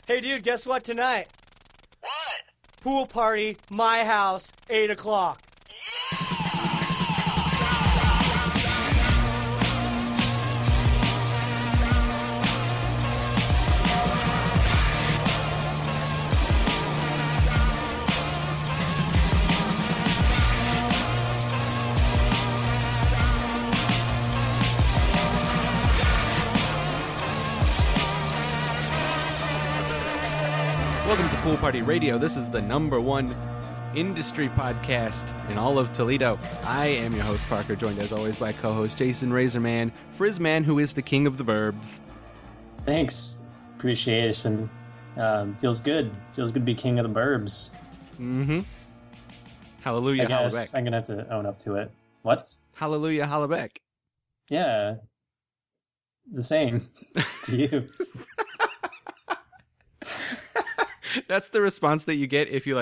Hey, dude, guess what tonight? What? Pool party, my house, 8 o'clock. Welcome to Pool Party Radio. This is the #1 industry podcast in all of Toledo. I am your host, Parker, joined as always by co-host Jason Razorman, Frizzman, who is the king of the burbs. Thanks. Appreciation. Feels good. Feels good to be king of the burbs. Mm-hmm. Hallelujah, I guess holla back. I'm going to have to own up to it. What? Hallelujah, holla back. Yeah. The same to you. That's the response that you get if you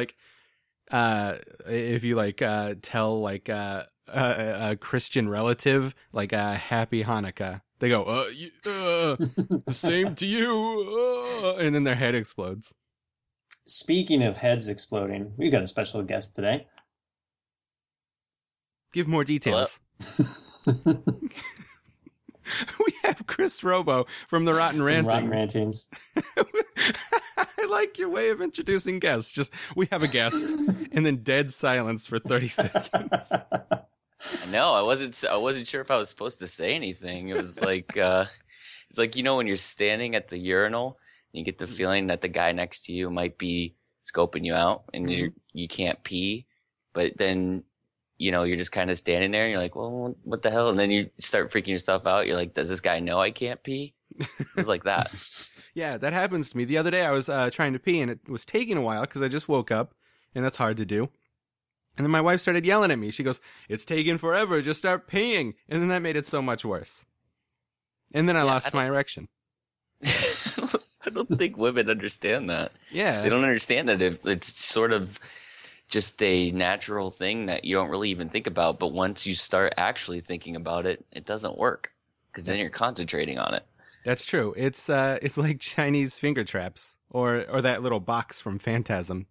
tell a Christian relative Happy Hanukkah. They go, the same to you, and then their head explodes. Speaking of heads exploding, we've got a special guest today. Give more details. We have Chris Robo from the Rotten Rantings. Rotten Rantings. I like your way of introducing guests. Just, we have a guest, and then dead silence for 30 seconds. No, I wasn't sure if I was supposed to say anything. It was like, it's like, you know, when you're standing at the urinal, and you get the feeling that the guy next to you might be scoping you out, and you can't pee, but then, you know, you're just kind of standing there, and you're like, well, what the hell? And then you start freaking yourself out. You're like, does this guy know I can't pee? It was like that. Yeah, that happens to me. The other day I was trying to pee, and it was taking a while because I just woke up, and that's hard to do. And then my wife started yelling at me. She goes, it's taking forever. Just start peeing. And then that made it so much worse. And then I lost my erection. I don't think women understand that. Yeah. They don't understand that it's sort of just a natural thing that you don't really even think about. But once you start actually thinking about it, it doesn't work because then you're concentrating on it. That's true. It's like Chinese finger traps or that little box from Phantasm.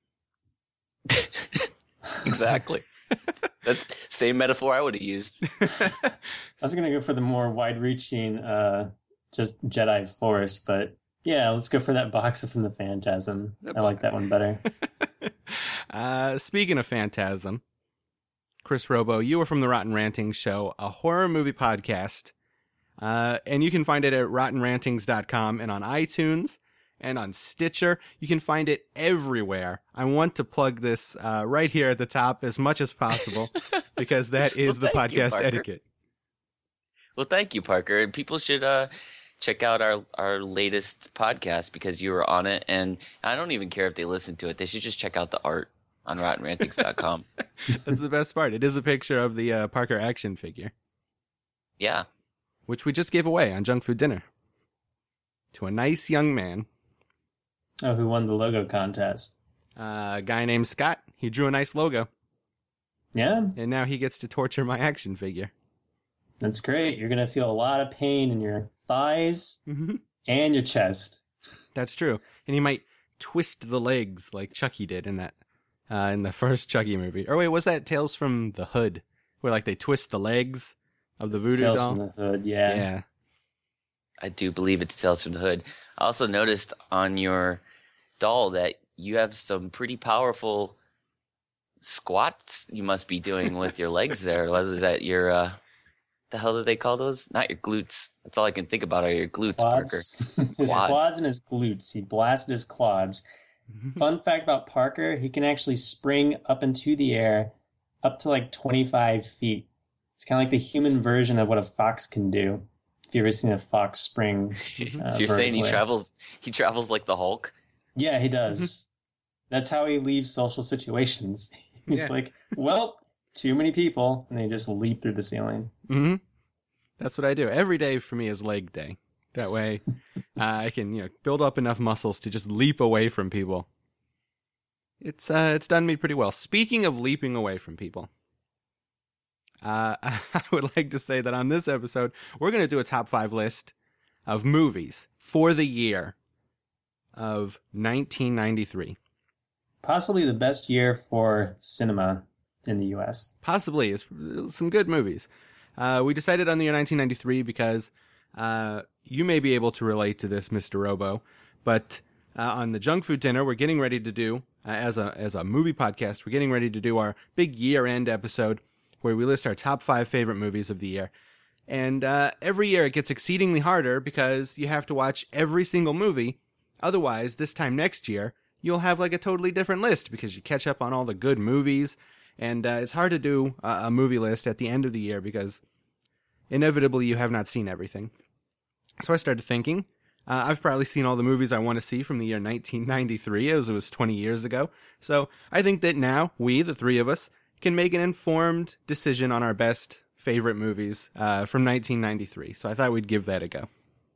Exactly. That's the same metaphor I would have used. I was going to go for the more wide-reaching, just Jedi Force, but yeah, let's go for that box from the Phantasm. I like that one better. Speaking of Phantasm, Chris Robo, you are from the Rotten Rantings Show, a horror movie podcast, and you can find it at rottenrantings.com and on iTunes and on Stitcher. You can find it everywhere. I want to plug this right here at the top as much as possible because that is the podcast etiquette. Well, thank you, Parker. And people should check out our latest podcast because you were on it. And I don't even care if they listen to it. They should just check out the art on rottenrantings.com. That's the best part. It is a picture of the Parker action figure. Yeah. Which we just gave away on Junk Food Dinner to a nice young man. Oh, who won the logo contest? A guy named Scott. He drew a nice logo. Yeah. And now he gets to torture my action figure. That's great. You're going to feel a lot of pain in your thighs and your chest. That's true. And he might twist the legs like Chucky did in that, in the first Chucky movie. Or wait, was that Tales from the Hood? Where like they twist the legs of the voodoo Tales doll? from the Hood, yeah. Yeah. I do believe it's Tales from the Hood. I also noticed on your doll that you have some pretty powerful squats you must be doing with your legs there. What is that? Your, the hell do they call those? Not your glutes. That's all I can think about are your glutes, Quads. Parker. His quads and his glutes. He blasted his quads. Fun fact about Parker, he can actually spring up into the air up to like 25 feet. It's kind of like the human version of what a fox can do. If you've ever seen a fox spring, So you're saying he travels like the Hulk? Yeah, he does. That's how he leaves social situations. He's like, well, too many people, and they just leap through the ceiling. Mm-hmm. That's what I do. Every day for me is leg day. That way I can, build up enough muscles to just leap away from people. It's done me pretty well. Speaking of leaping away from people, I would like to say that on this episode, we're going to do a top 5 list of movies for the year of 1993. Possibly the best year for cinema in the U.S. Possibly. It's some good movies. We decided on the year 1993 because you may be able to relate to this, Mr. Robo, but on the Junk Food Dinner, we're getting ready to do, as a movie podcast, we're getting ready to do our big year-end episode where we list our top 5 favorite movies of the year. And every year it gets exceedingly harder because you have to watch every single movie. Otherwise, this time next year, you'll have like a totally different list because you catch up on all the good movies. And it's hard to do a movie list at the end of the year because inevitably you have not seen everything. So I started thinking, I've probably seen all the movies I want to see from the year 1993, as it was 20 years ago. So I think that now we, the three of us, can make an informed decision on our best favorite movies from 1993. So I thought we'd give that a go.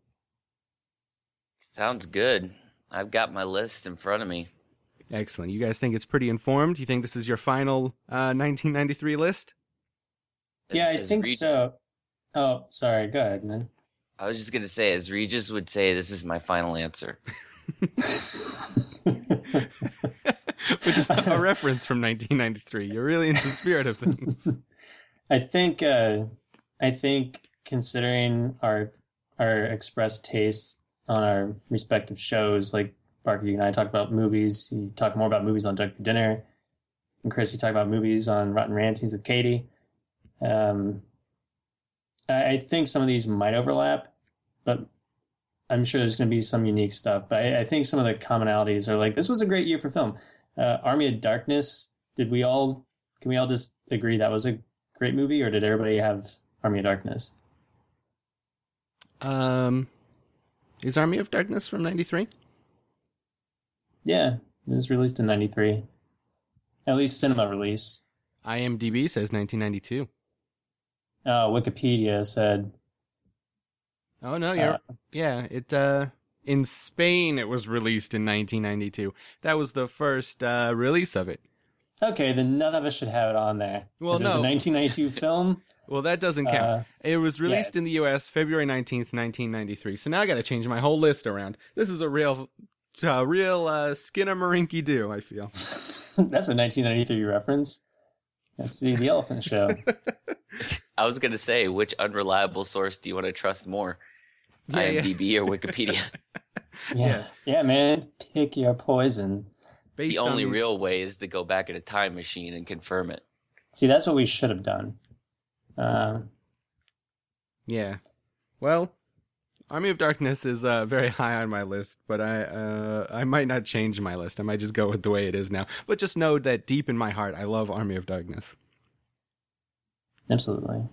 Sounds good. I've got my list in front of me. Excellent. You guys think it's pretty informed? You think this is your final 1993 list? Yeah, I think so. Oh, sorry. Go ahead, man. I was just going to say, as Regis would say, this is my final answer. Which is a reference from 1993. You're really into the spirit of things. I think considering our expressed tastes on our respective shows, like Parker, you and I talk about movies. You talk more about movies on Junk for Dinner, and Chris, you talk about movies on Rotten Rantings with Katie. I think some of these might overlap, but I'm sure there's going to be some unique stuff. But I think some of the commonalities are like, this was a great year for film. Army of Darkness. Can we all just agree that was a great movie, or did everybody have Army of Darkness? Is Army of Darkness from 93? Yeah, it was released in 93. At least cinema release. IMDb says 1992. Wikipedia said... Oh, no, in Spain it was released in 1992. That was the first release of it. Okay, then none of us should have it on there. Well, no. It was a 1992 film. Well, that doesn't count. It was released in the U.S. February 19th, 1993. So now I got to change my whole list around. This is a real Skinnamarink-doo, I feel. That's a 1993 reference. That's the Elephant Show. I was going to say, which unreliable source do you want to trust more? IMDb or Wikipedia? Yeah, man. Pick your poison. The only real way is to go back in a time machine and confirm it. See, that's what we should have done. Yeah. Well, Army of Darkness is very high on my list, but I might not change my list. I might just go with the way it is now. But just know that deep in my heart, I love Army of Darkness. Absolutely.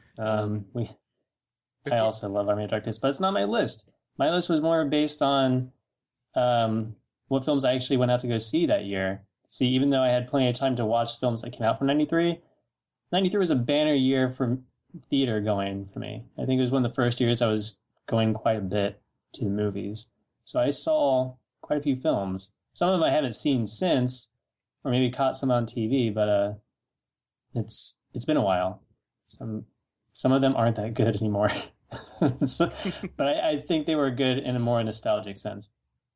I also love Army of Darkness, but it's not my list. My list was more based on what films I actually went out to go see that year. See, even though I had plenty of time to watch films that came out from 93, 93 was a banner year for theater going for me. I think it was one of the first years I was going quite a bit to the movies. So I saw quite a few films. Some of them I haven't seen since, or maybe caught some on TV, but it's been a while. Some of them aren't that good anymore. But I think they were good in a more nostalgic sense.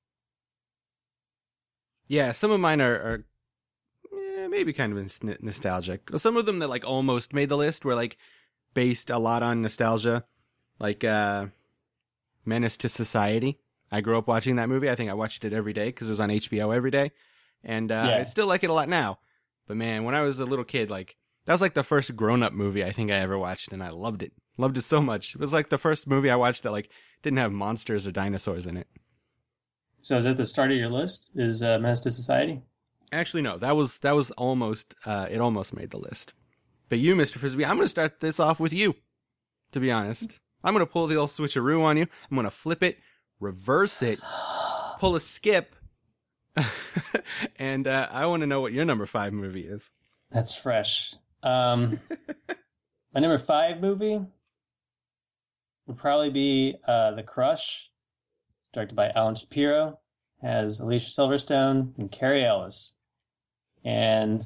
Yeah, some of mine are maybe kind of nostalgic. Some of them that like almost made the list were like based a lot on nostalgia, like Menace to Society. I grew up watching that movie. I think I watched it every day because it was on HBO every day, and I still like it a lot now. But man, when I was a little kid, like that was like the first grown-up movie I think I ever watched, and I loved it. Loved it so much. It was like the first movie I watched that like didn't have monsters or dinosaurs in it. So is that the start of your list? Is Menace to Society? Actually, no. That was almost it almost made the list. But you, Mr. Frisbee, I'm going to start this off with you. To be honest, I'm going to pull the old switcheroo on you. I'm going to flip it, reverse it, pull a skip, and I want to know what your number 5 movie is. That's fresh. My number 5 movie would probably be The Crush. It's directed by Alan Shapiro, has Alicia Silverstone and Carrie Ellis. And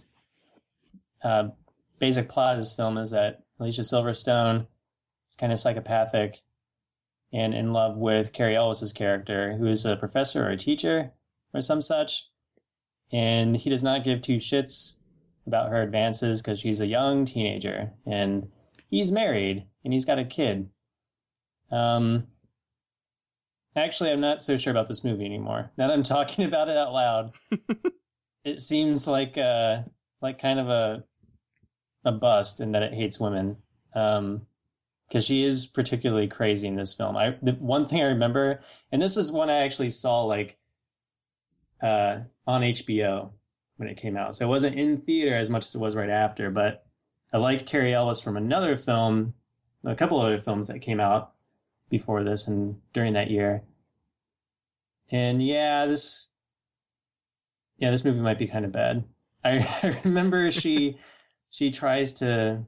basic plot of this film is that Alicia Silverstone is kind of psychopathic, and in love with Carrie Ellis's character, who is a professor or a teacher or some such. And he does not give two shits about her advances because she's a young teenager and he's married and he's got a kid. Actually, I'm not so sure about this movie anymore. Now that I'm talking about it out loud, it seems like kind of a bust in that it hates women. Because she is particularly crazy in this film. The one thing I remember, and this is one I actually saw on HBO when it came out. So it wasn't in theater as much as it was right after, but I liked Carrie Ellis from another film, a couple other films that came out before this and during that year. And this movie might be kind of bad. I remember she tries to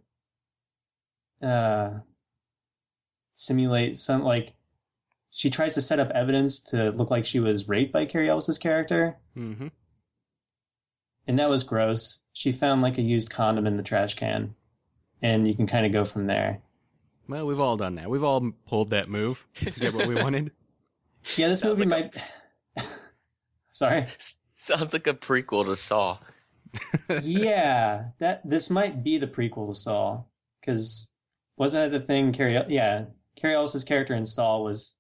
simulate she tries to set up evidence to look like she was raped by Carrie Ellis's character. Mm-hmm. And that was gross. She found a used condom in the trash can, and you can kind of go from there. Well, we've all done that. We've all pulled that move to get what we wanted. Yeah, this movie might... Sorry? Sounds like a prequel to Saw. Yeah, this might be the prequel to Saw, because wasn't that the thing Carrie Ellis's character in Saw was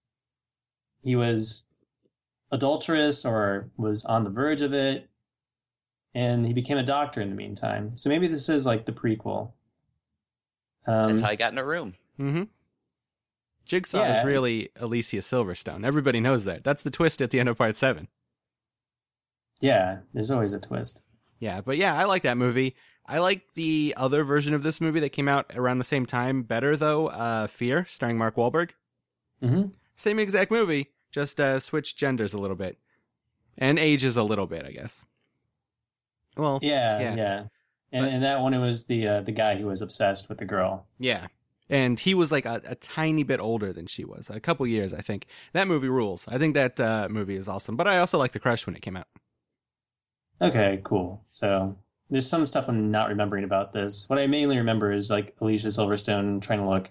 adulterous or was on the verge of it, and he became a doctor in the meantime. So maybe this is the prequel. That's how I got in a room. Mm-hmm. Jigsaw is really Alicia Silverstone. Everybody knows that. That's the twist at the end of part 7. Yeah, there's always a twist. Yeah, but I like that movie. I like the other version of this movie that came out around the same time better, though. Fear, starring Mark Wahlberg. Mm-hmm. Same exact movie, just switched genders a little bit. And ages a little bit, I guess. Well, yeah. And that one, it was the guy who was obsessed with the girl. Yeah. And he was a tiny bit older than she was. A couple years, I think. That movie rules. I think that movie is awesome. But I also liked The Crush when it came out. Okay, cool. So there's some stuff I'm not remembering about this. What I mainly remember is Alicia Silverstone trying to look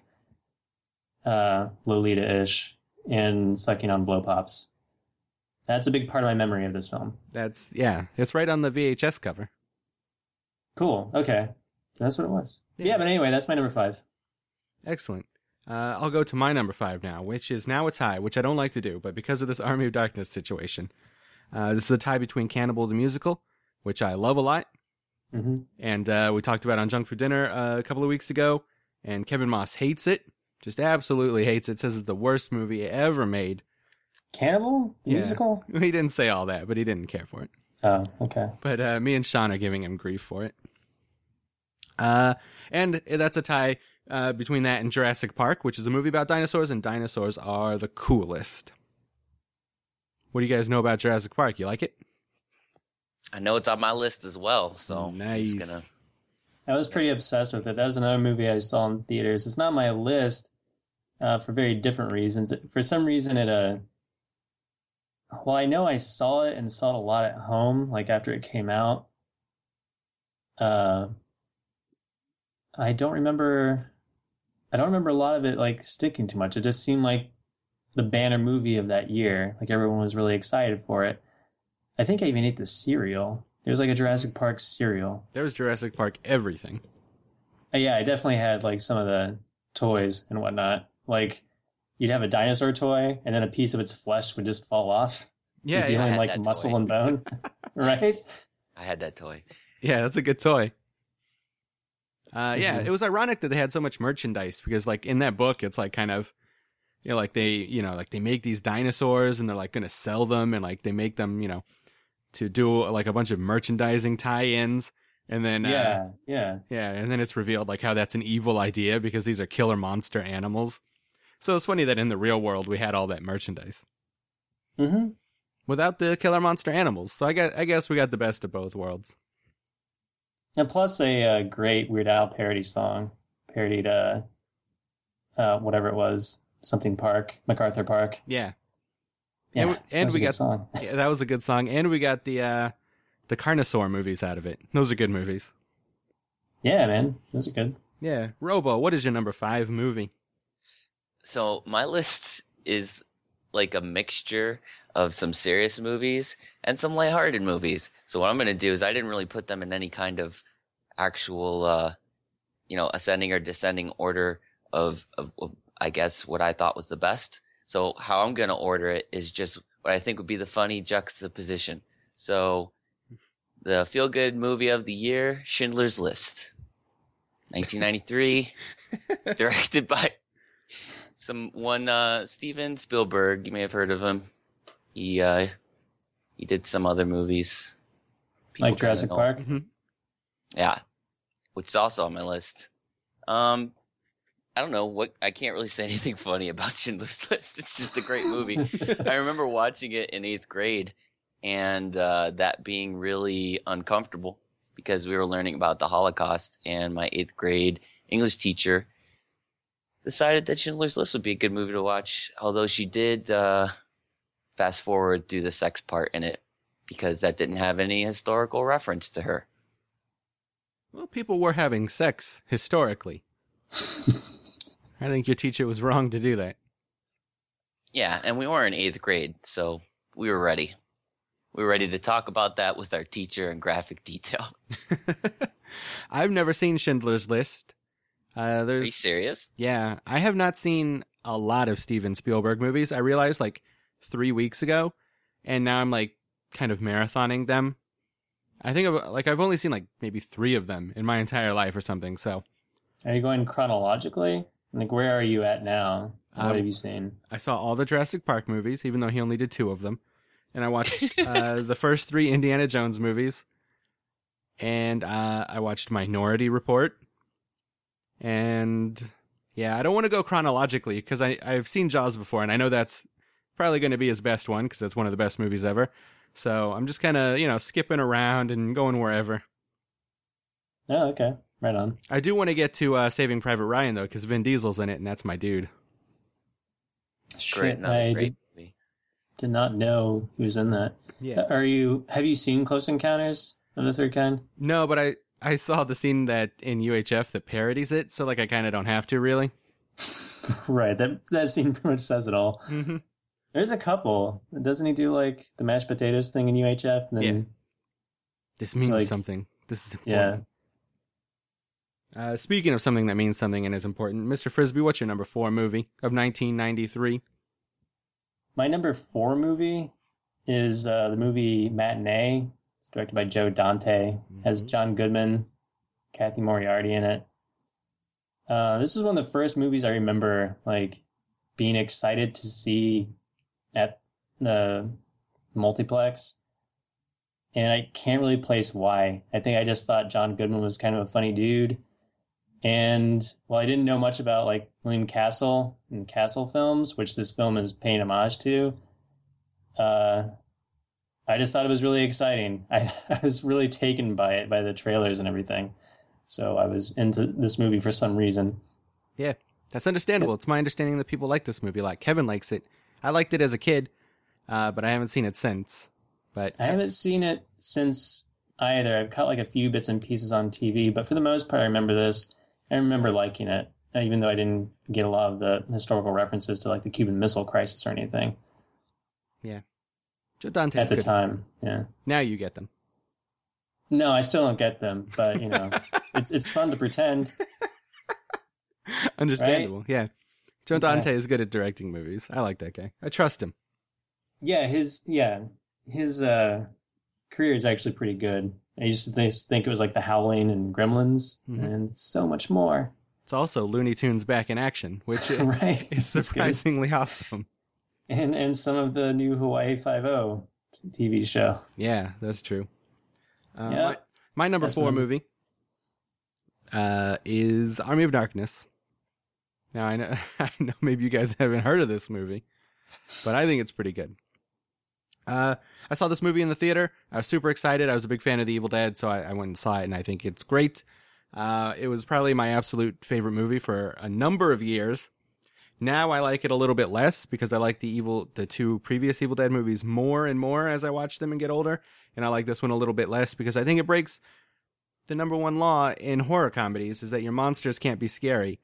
Lolita-ish and sucking on blow pops. That's a big part of my memory of this film. It's right on the VHS cover. Cool. Okay. That's what it was. Yeah, but anyway, that's my number 5. Excellent. I'll go to my number 5 now, which is now a tie, which I don't like to do, but because of this Army of Darkness situation. This is a tie between Cannibal the Musical, which I love a lot. Mm-hmm. And we talked about on Junk for Dinner a couple of weeks ago, and Kevin Moss hates it. Just absolutely hates it. Says it's the worst movie ever made. Cannibal the Musical? He didn't say all that, but he didn't care for it. Oh, okay. But me and Sean are giving him grief for it. And that's a tie between that and Jurassic Park, which is a movie about dinosaurs, and dinosaurs are the coolest. What do you guys know about Jurassic Park? You like it? I know it's on my list as well, so nice. I'm just gonna... I was pretty obsessed with it. That was another movie I saw in theaters. It's not on my list for very different reasons. For some reason, well, I know I saw it and saw it a lot at home, after it came out. I don't remember a lot of it sticking too much. It just seemed like the banner movie of that year. Everyone was really excited for it. I think I even ate the cereal. There was a Jurassic Park cereal. There was Jurassic Park everything. Yeah, I definitely had some of the toys and whatnot. You'd have a dinosaur toy and then a piece of its flesh would just fall off. Yeah, feeling muscle and bone. Right? I had that toy. Yeah, that's a good toy. It was ironic that they had so much merchandise because in that book it's kind of they make these dinosaurs and they're going to sell them and they make them, to do a bunch of merchandising tie-ins. And then, and then it's revealed how that's an evil idea because these are killer monster animals. So it's funny that in the real world we had all that merchandise. Mm-hmm. Without the killer monster animals. So I guess we got the best of both worlds. And plus a great Weird Al parody song. Parodied, whatever it was. Something Park, MacArthur Park. Yeah. Yeah, and we got song. Yeah, that was a good song. And we got the Carnosaur movies out of it. Those are good movies. Yeah, man. Those are good. Yeah. Robo, what is your number 5 movie? So my list is like a mixture of some serious movies and some lighthearted movies. So what I'm going to do is I didn't really put them in any kind of actual, ascending or descending order of I guess what I thought was the best. So how I'm going to order it is just what I think would be the funny juxtaposition. So the feel-good movie of the year, Schindler's List. 1993, directed by Steven Spielberg. You may have heard of him. He did some other movies. Like Jurassic Park? Mm-hmm. Yeah, which is also on my list. I don't know I can't really say anything funny about Schindler's List. It's just a great movie. I remember watching it in 8th grade and that being really uncomfortable because we were learning about the Holocaust, and my 8th grade English teacher decided that Schindler's List would be a good movie to watch, although she did fast forward through the sex part in it because that didn't have any historical reference to her. Well, people were having sex historically. I think your teacher was wrong to do that. Yeah, and we were in 8th grade, so we were ready. We were ready to talk about that with our teacher in graphic detail. I've never seen Schindler's List. Are you serious? Yeah, I have not seen a lot of Steven Spielberg movies. I realized 3 weeks ago, and now I'm kind of marathoning them. I think I've only seen maybe 3 of them in my entire life or something. So, are you going chronologically? Where are you at now? What have you seen? I saw all the Jurassic Park movies, even though he only did 2 of them. And I watched the first 3 Indiana Jones movies. And I watched Minority Report. And yeah, I don't want to go chronologically because I've seen Jaws before, and I know that's probably going to be his best one because it's one of the best movies ever. So I'm just kind of, skipping around and going wherever. Oh, okay. Right on. I do want to get to Saving Private Ryan, though, because Vin Diesel's in it, and that's my dude. Shit, I did not know he was in that. Yeah. Have you seen Close Encounters of the Third Kind? No, but I saw the scene that in UHF that parodies it, so I kind of don't have to, really. Right, that scene pretty much says it all. Mm-hmm. There's a couple. Doesn't he do the mashed potatoes thing in UHF? And then, yeah. This means something. This is important. Yeah. Speaking of something that means something and is important, Mr. Frisbee, what's your number 4 movie of 1993? My number 4 movie is the movie Matinee. It's directed by Joe Dante. Has John Goodman, Kathy Moriarty in it. This is one of the first movies I remember being excited to see at the multiplex. And I can't really place why. I think I just thought John Goodman was kind of a funny dude. And I didn't know much about William Castle and Castle films, which this film is paying homage to. I just thought it was really exciting. I was really taken by it, by the trailers and everything. So I was into this movie for some reason. Yeah, that's understandable. It's my understanding that people like this movie a lot. Kevin likes it. I liked it as a kid, but I haven't seen it since. But I haven't seen it since either. I've caught a few bits and pieces on TV, but for the most part, I remember this. I remember liking it, even though I didn't get a lot of the historical references to the Cuban Missile Crisis or anything. Yeah. Joe Dante's at the good. time, yeah. Now you get them. No, I still don't get them, but it's fun to pretend. Understandable, right? Yeah. Joe Dante is good at directing movies. I like that guy. I trust him. Yeah, his career is actually pretty good. I used to think it was The Howling and Gremlins, and so much more. It's also Looney Tunes back in action, which right. is surprisingly awesome. And some of the new Hawaii Five-0 TV show. Yeah, that's true. Yeah. My number 4 movie is Army of Darkness. Now, I know maybe you guys haven't heard of this movie, but I think it's pretty good. I saw this movie in the theater. I was super excited. I was a big fan of The Evil Dead, so I went and saw it, and I think it's great. It was probably my absolute favorite movie for a number of years. Now I like it a little bit less because I like the 2 previous Evil Dead movies more and more as I watch them and get older. And I like this one a little bit less because I think it breaks the number 1 law in horror comedies is that your monsters can't be scary,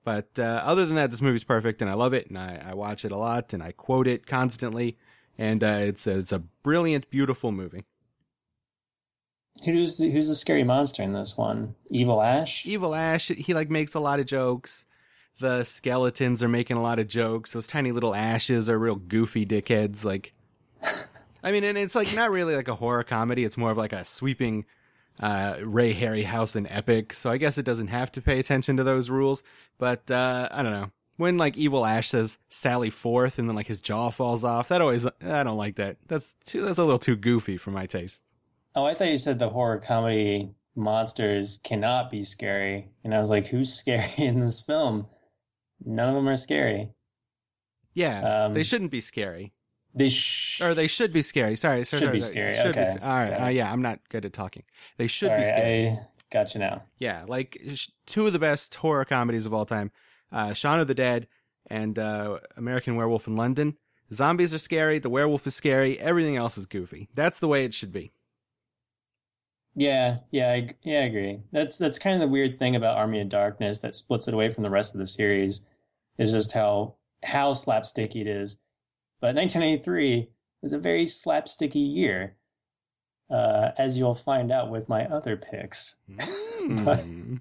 But other than that, this movie's perfect, and I love it, and I watch it a lot, and I quote it constantly, and it's a brilliant, beautiful movie. Who's the scary monster in this one? Evil Ash? Evil Ash, he like makes a lot of jokes. The skeletons are making a lot of jokes. Those tiny little ashes are real goofy dickheads. Like, I mean, and it's like not really like a horror comedy. It's more of like a sweeping Ray Harryhausen epic. So I guess it doesn't have to pay attention to those rules. But I don't know. When like Evil Ash says Sally Forth and then like his jaw falls off, I don't like that. That's a little too goofy for my taste. Oh, I thought you said the horror comedy monsters cannot be scary. And I was like, who's scary in this film? None of them are scary. Yeah, they shouldn't be scary. They should be scary. Sorry. Should be scary. Okay. All right. Yeah, I'm not good at talking. They should be scary. I got you now. Yeah, like two of the best horror comedies of all time, Shaun of the Dead and American Werewolf in London. Zombies are scary. The werewolf is scary. Everything else is goofy. That's the way it should be. Yeah, I agree. That's kind of the weird thing about Army of Darkness that splits it away from the rest of the series, is just how slapsticky it is. But 1993 was a very slapsticky year, as you'll find out with my other picks. But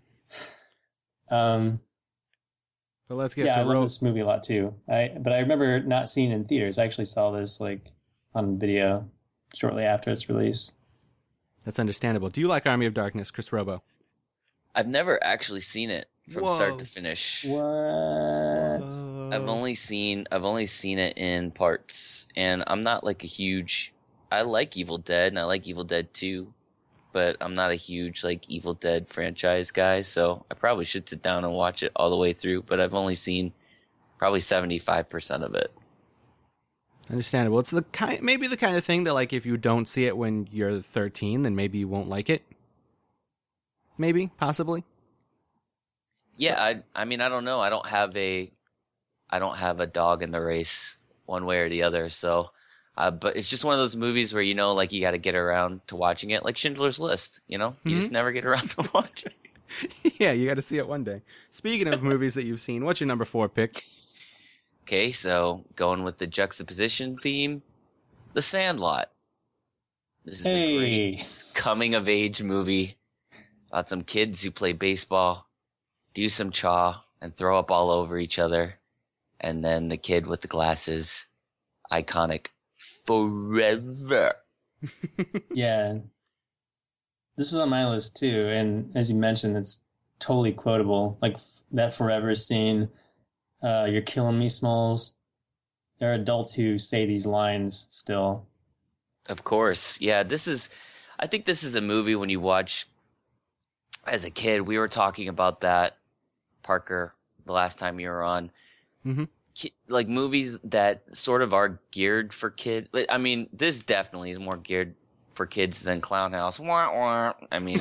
let's get I love this movie a lot too. But I remember not seeing it in theaters. I actually saw this like on video shortly after its release. That's understandable. Do you like Army of Darkness, Chris Robo? I've never actually seen it from start to finish. What? I've only seen it in parts, and I'm not like a huge. I like Evil Dead, and I like Evil Dead 2, but I'm not a huge like Evil Dead franchise guy, so I probably should sit down and watch it all the way through. But I've only seen probably 75% of it. Understandable. It's maybe the kind of thing that like if you don't see it when you're 13, then maybe you won't like it. Maybe, possibly. Yeah, I mean I don't know. I don't have a dog in the race one way or the other. So, but it's just one of those movies where like you got to get around to watching it, like Schindler's List. You just never get around to watching it. Yeah, you got to see it one day. Speaking of movies that you've seen, what's your number 4 pick? Okay, so going with the juxtaposition theme, The Sandlot. This is a great coming-of-age movie about some kids who play baseball, do some chaw, and throw up all over each other. And then the kid with the glasses, iconic forever. Yeah. This is on my list too, and as you mentioned, it's totally quotable. Like that forever scene. You're killing me, Smalls. There are adults who say these lines still. Of course. Yeah, I think this is a movie when you watch as a kid. We were talking about that, Parker, the last time you were on. Mm-hmm. Like movies that sort of are geared for kids. I mean, this definitely is more geared for kids than Clown House. Wah, wah. I mean,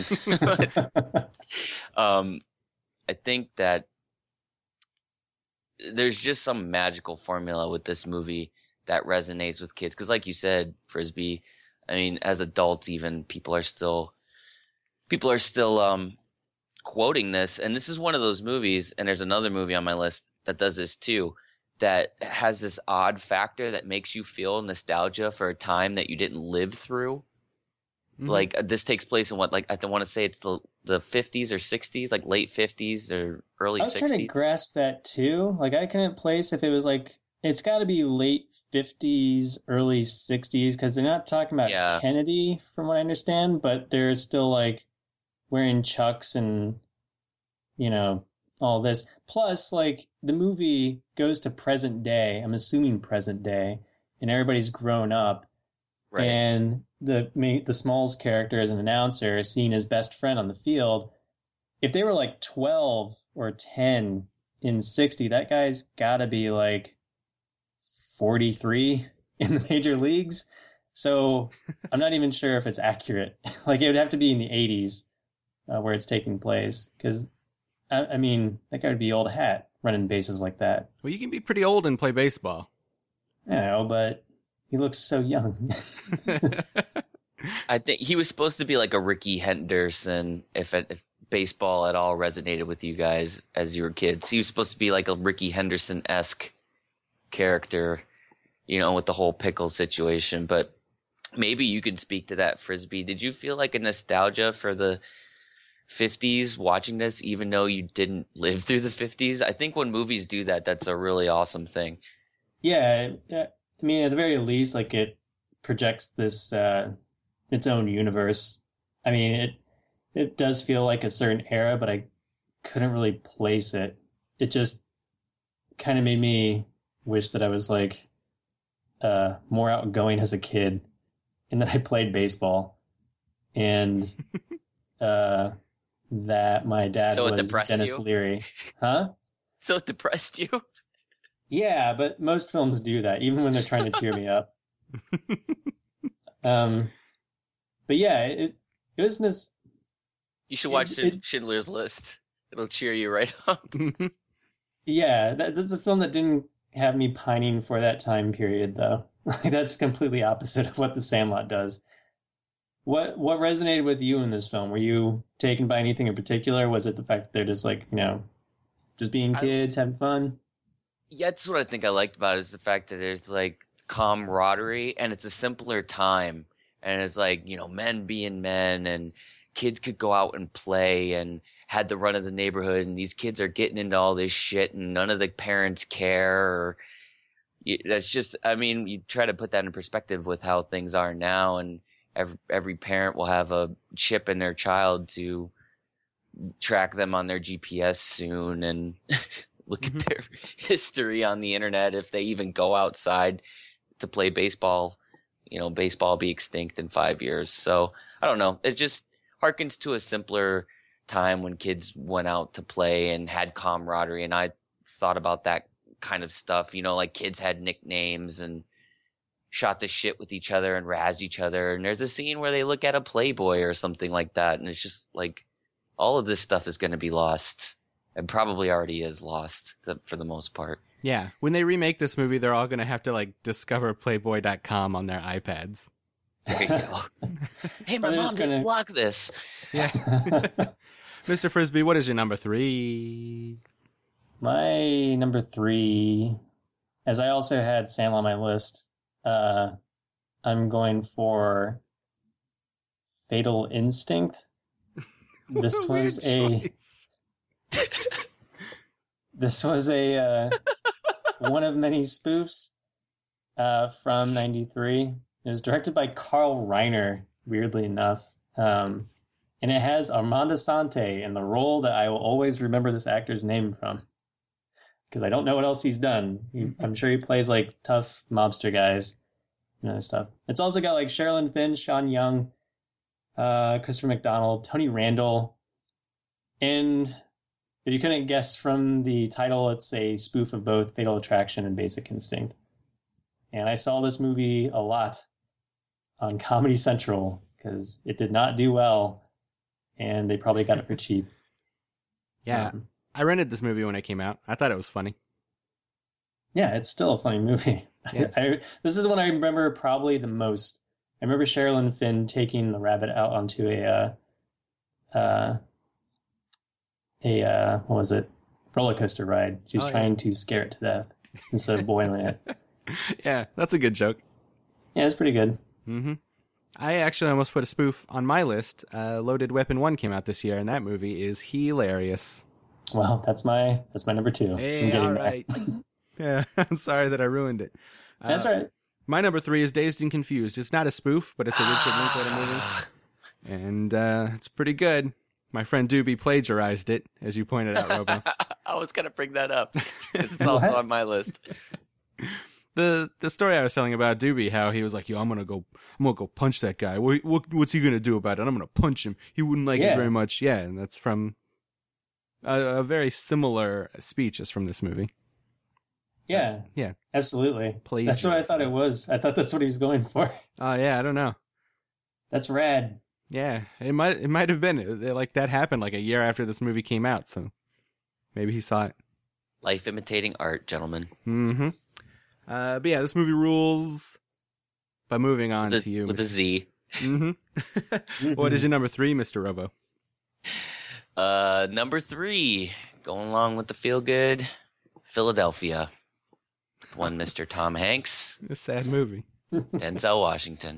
I think that there's just some magical formula with this movie that resonates with kids. Because like you said, Frisbee, I mean, as adults even, people are still quoting this. And this is one of those movies, and there's another movie on my list that does this too, that has this odd factor that makes you feel nostalgia for a time that you didn't live through. Mm-hmm. Like this takes place in what, like I want to say it's the 50s or 60s, like late 50s or early 60s. I was trying to grasp that too. Like I couldn't place if it was like, it's got to be late 50s, early 60s, because they're not talking about Kennedy from what I understand, but they're still like wearing chucks and, all this. Plus, like the movie goes to present day. I'm assuming present day, and everybody's grown up. Right. And the Smalls character as an announcer, seeing his best friend on the field. If they were like 12 or 10 in 60, that guy's got to be like 43 in the major leagues. So I'm not even sure if it's accurate. Like it would have to be in the 80s where it's taking place. Because, I mean, that guy would be old hat running bases like that. Well, you can be pretty old and play baseball. I know, but he looks so young. I think he was supposed to be like a Ricky Henderson if baseball at all resonated with you guys as you were kids. He was supposed to be like a Ricky Henderson-esque character, with the whole pickle situation. But maybe you could speak to that, Frisbee. Did you feel like a nostalgia for the 50s watching this, even though you didn't live through the 50s? I think when movies do that, that's a really awesome thing. Yeah, I mean, at the very least, like it projects this its own universe. I mean, it does feel like a certain era, but I couldn't really place it. It just kind of made me wish that I was like more outgoing as a kid, and that I played baseball, and that my dad was Dennis Leary. Huh? So it depressed you? Yeah, but most films do that, even when they're trying to cheer me up. But yeah, it was this. You should watch Schindler's List. It'll cheer you right up. Yeah, that's a film that didn't have me pining for that time period, though. That's completely opposite of what The Sandlot does. What resonated with you in this film? Were you taken by anything in particular? Was it the fact that they're just like, just being kids, having fun? Yeah, that's what I think I liked about it, is the fact that there's like camaraderie, and it's a simpler time, and it's like, men being men, and kids could go out and play and had the run of the neighborhood, and these kids are getting into all this shit and none of the parents care. That's just, I mean, you try to put that in perspective with how things are now, and every parent will have a chip in their child to track them on their GPS soon and look at their history on the internet if they even go outside to play baseball. Baseball will be extinct in 5 years. So I don't know. It just harkens to a simpler time when kids went out to play and had camaraderie. And I thought about that kind of stuff, like kids had nicknames and shot the shit with each other and razzed each other. And there's a scene where they look at a Playboy or something like that. And it's just like, all of this stuff is going to be lost, and probably already is lost for the most part. Yeah. When they remake this movie, they're all going to have to like discover Playboy.com on their iPads. There you go. Hey, my mom didn't block this. Yeah. Mr. Frisbee, what is your number 3? My number 3, as I also had Sandlot on my list, I'm going for Fatal Instinct. This was a one of many spoofs from '93. It was directed by Carl Reiner, weirdly enough, and it has Armand Assante in the role that I will always remember this actor's name from, because I don't know what else he's done. I'm sure he plays like tough mobster guys, stuff. It's also got like Sherilyn Fenn, Sean Young, Christopher McDonald, Tony Randall, and if you couldn't guess from the title, it's a spoof of both Fatal Attraction and Basic Instinct. And I saw this movie a lot on Comedy Central because it did not do well, and they probably got it for cheap. Yeah, I rented this movie when it came out. I thought it was funny. Yeah, it's still a funny movie. Yeah. This is one I remember probably the most. I remember Sherilyn Fenn taking the rabbit out onto a what was it? Roller coaster ride. She was trying to scare it to death instead of boiling it. Yeah, that's a good joke. Yeah, it's pretty good. Mm-hmm. I actually almost put a spoof on my list. Loaded Weapon 1 came out this year, and that movie is hilarious. Well, that's my number 2. Hey, all right. Yeah, I'm sorry that I ruined it. That's all right. My number 3 is Dazed and Confused. It's not a spoof, but it's a Richard Linklater movie. And it's pretty good. My friend Doobie plagiarized it, as you pointed out, Robo. I was going to bring that up. It's also on my list. The story I was telling about Doobie, how he was like, "Yo, I'm gonna go punch that guy. What's he gonna do about it? I'm gonna punch him. He wouldn't like it very much." Yeah, and that's from a very similar speech as from this movie. Yeah, absolutely. That's what I thought it was. I thought that's what he was going for. Oh yeah, I don't know. That's rad. Yeah, it might have been like that happened like a year after this movie came out, so maybe he saw it. Life imitating art, gentlemen. Mm-hmm. But yeah, this movie rules. But moving on to you. With a Z. Mm-hmm. What is your number 3, Mr. Robo? Number 3, going along with the feel good, Philadelphia. With one Mr. Tom Hanks, A sad movie. Denzel Washington.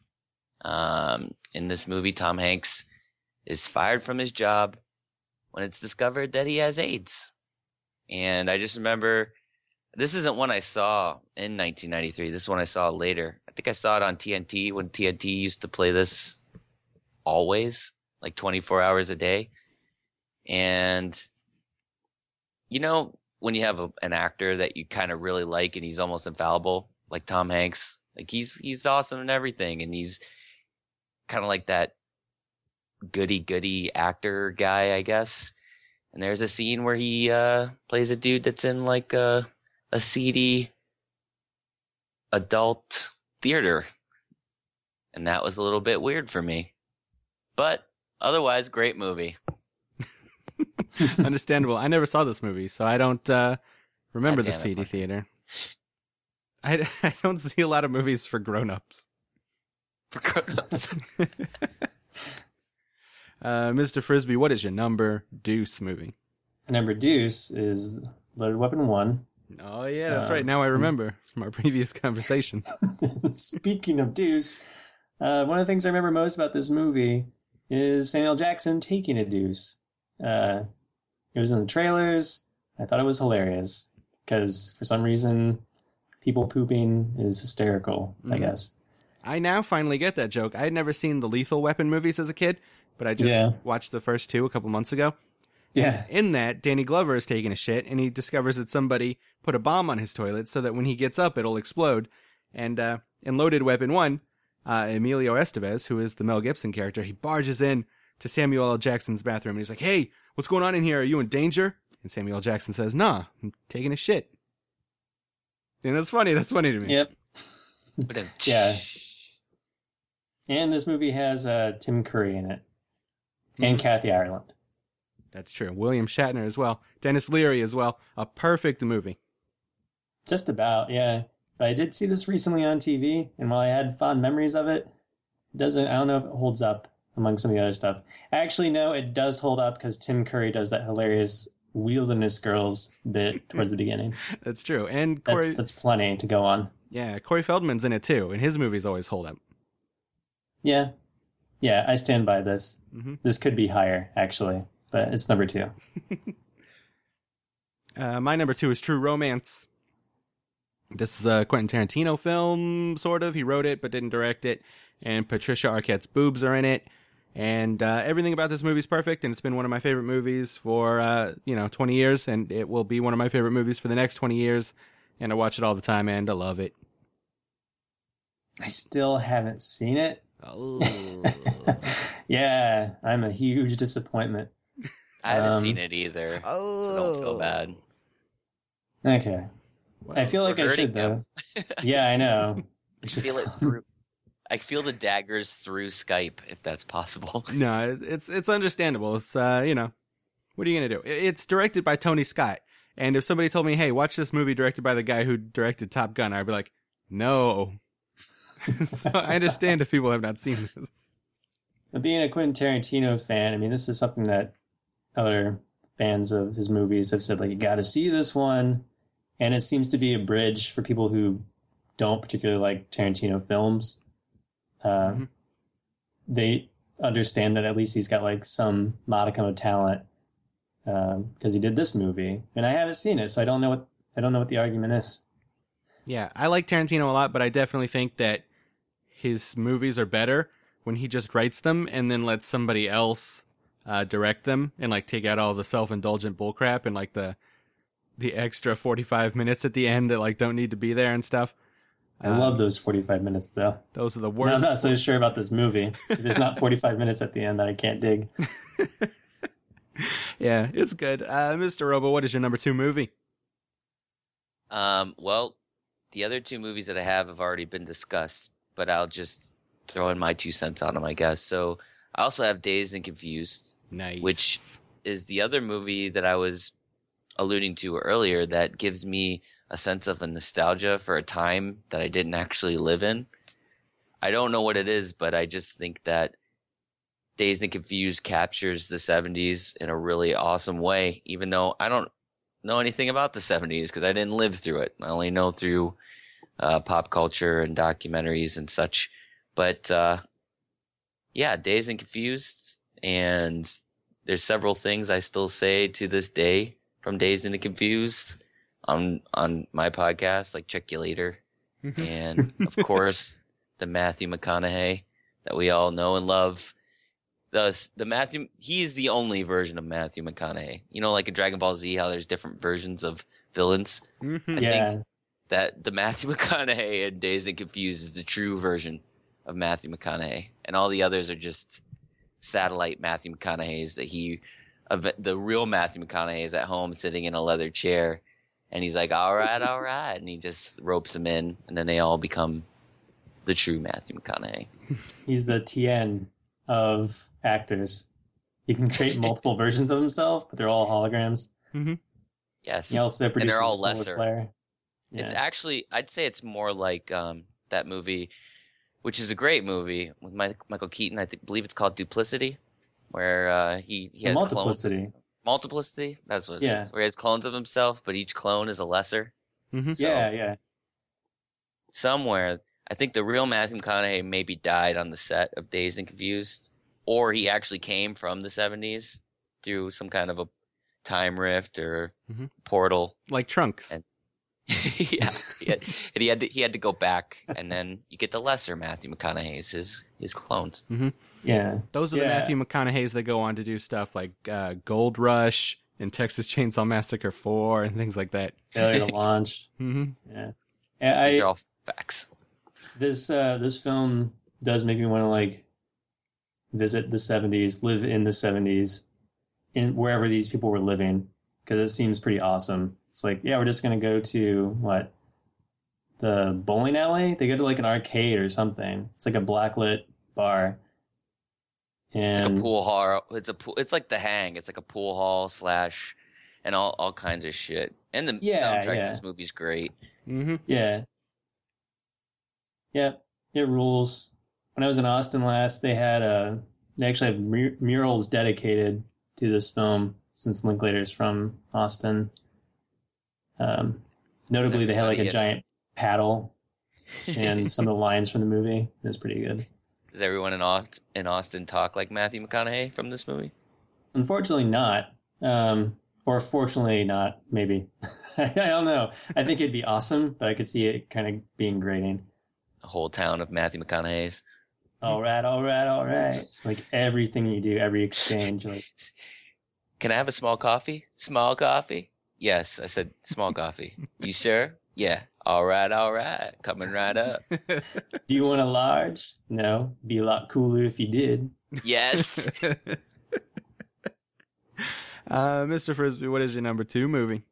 In this movie, Tom Hanks is fired from his job when it's discovered that he has AIDS. And I just remember, this isn't one I saw in 1993. This is one I saw later. I think I saw it on TNT when TNT used to play this always, like 24 hours a day. And, you know, when you have an actor that you kind of really like and he's almost infallible, like Tom Hanks, like he's awesome in everything, and he's kind of like that goody actor guy, I guess. And there's a scene where he plays a dude that's in like a seedy adult theater, and that was a little bit weird for me. But otherwise, great movie. Understandable. I never saw this movie, so I don't remember God the damn it, seedy Mike. theater. I don't see a lot of movies for grown-ups. For grown-ups. Mr. Frisbee, what is your number deuce movie? Number deuce is Loaded Weapon 1. Oh, yeah, that's right. Now I remember from our previous conversations. Speaking of deuce, one of the things I remember most about this movie is Samuel L. Jackson taking a deuce. It was in the trailers. I thought it was hilarious because for some reason, people pooping is hysterical, I guess. I now finally get that joke. I had never seen the Lethal Weapon movies as a kid, but I just watched the first 2 a couple months ago. Yeah. In that, Danny Glover is taking a shit, and he discovers that somebody put a bomb on his toilet so that when he gets up, it'll explode. And in Loaded Weapon 1, Emilio Estevez, who is the Mel Gibson character, he barges in to Samuel L. Jackson's bathroom, and he's like, "Hey, what's going on in here? Are you in danger?" And Samuel L. Jackson says, "Nah, I'm taking a shit." And that's funny. That's funny to me. Yep. But Yeah. And this movie has Tim Curry in it. And Kathy Ireland. That's true. William Shatner as well. Dennis Leary as well. A perfect movie. Just about, yeah. But I did see this recently on TV, and while I had fond memories of it, I don't know if it holds up among some of the other stuff. Actually, no, it does hold up because Tim Curry does that hilarious Wilderness Girls bit towards the beginning. That's true. And Corey, That's plenty to go on. yeah, Corey Feldman's in it too, and his movies always hold up. Yeah. Yeah, I stand by this. Mhm. This could be higher, actually, but it's number 2. My number 2 is True Romance. This is a Quentin Tarantino film, sort of. He wrote it, but didn't direct it. And Patricia Arquette's boobs are in it. And everything about this movie is perfect, and it's been one of my favorite movies for, 20 years, and it will be one of my favorite movies for the next 20 years. And I watch it all the time, and I love it. I still haven't seen it. Oh. Yeah, I'm a huge disappointment. I haven't seen it either, so don't feel bad. Okay. Well, I feel like we're I hurting should, though. Yeah, I know. I feel it through. I feel the daggers through Skype, if that's possible. No, it's understandable. It's, what are you going to do? It's directed by Tony Scott. And if somebody told me, hey, watch this movie directed by the guy who directed Top Gun, I'd be like, no. So I understand if people have not seen this. But being a Quentin Tarantino fan, I mean, this is something that other fans of his movies have said, like, you got to see this one. And it seems to be a bridge for people who don't particularly like Tarantino films. They understand that at least he's got like some modicum of talent because he did this movie, and I haven't seen it, so I don't know what the argument is. Yeah, I like Tarantino a lot, but I definitely think that his movies are better when he just writes them and then lets somebody else direct them and like take out all the self-indulgent bullcrap and like the extra 45 minutes at the end that like don't need to be there and stuff. I love those 45 minutes, though. Those are the No, worst. I'm not so sure about this movie. If there's not 45 minutes at the end that I can't dig. Yeah, it's good. Mr. Robo, what is your number 2 movie? Well, the other 2 movies that I have already been discussed, but I'll just throw in my 2 cents on them, I guess. So I also have Dazed and Confused, Nice. which is the other movie that I was alluding to earlier that gives me a sense of a nostalgia for a time that I didn't actually live in. I don't know what it is, but I just think that Dazed and Confused captures the 70s in a really awesome way, even though I don't know anything about the 70s because I didn't live through it. I only know through pop culture and documentaries and such. But yeah, Dazed and Confused, and there's several things I still say to this day from Dazed and Confused on my podcast, like Check You Later, and of course the Matthew McConaughey that we all know and love. The Matthew, he's the only version of Matthew McConaughey. You know, like in Dragon Ball Z, how there's different versions of villains. I think that the Matthew McConaughey in Dazed and Confused is the true version of Matthew McConaughey, and all the others are just satellite Matthew McConaughey's the real Matthew McConaughey is at home sitting in a leather chair, and he's like, all right, and he just ropes them in, and then they all become the true Matthew McConaughey. He's the TN of actors. He can create multiple versions of himself, but they're all holograms. Mm-hmm. Yes. He also produces and they're all Solar lesser. Flare. Yeah. It's actually, I'd say it's more like that movie, which is a great movie with Michael Keaton. believe it's called Duplicity, where he has Multiplicity. clones. Multiplicity? That's what it Yeah. is. Where he has clones of himself, but each clone is a lesser. Mm-hmm. So, Yeah. somewhere, I think the real Matthew McConaughey maybe died on the set of Dazed and Confused, or he actually came from the 70s through some kind of a time rift or portal. Like Trunks. And- yeah, he had to go back, and then you get the lesser Matthew McConaughey's, his clones. Yeah. Those are the Matthew McConaughey's that go on to do stuff like Gold Rush and Texas Chainsaw Massacre 4 and things like that. Failure to Launch. Mm-hmm. Yeah. These are all facts. This film does make me want to like visit the 70s, live in the 70s, in wherever these people were living, because it seems pretty awesome. It's like, yeah, we're just going to go to the bowling alley? They go to like an arcade or something. It's like a blacklit bar. It's And like a pool hall. It's like The Hang. It's like a pool hall / and all kinds of shit. And the soundtrack to this movie's great. Mm-hmm. yeah. Yep, it rules. When I was in Austin last, they actually have murals dedicated to this film, since Linklater's from Austin. Notably, they had like a giant paddle and some of the lines from the movie. It was pretty good. Does everyone in Austin talk like Matthew McConaughey from this movie? Unfortunately not. Or fortunately not, maybe. I don't know. I think it'd be awesome, but I could see it kind of being grating. A whole town of Matthew McConaughey's. All right. Like everything you do, every exchange. Like, can I have a small coffee? Small coffee? Yes, I said small coffee. You sure? Yeah. All right. Coming right up. do you want a large? No. Be a lot cooler if you did. Yes. Mr. Frisbee, what is your number 2 movie?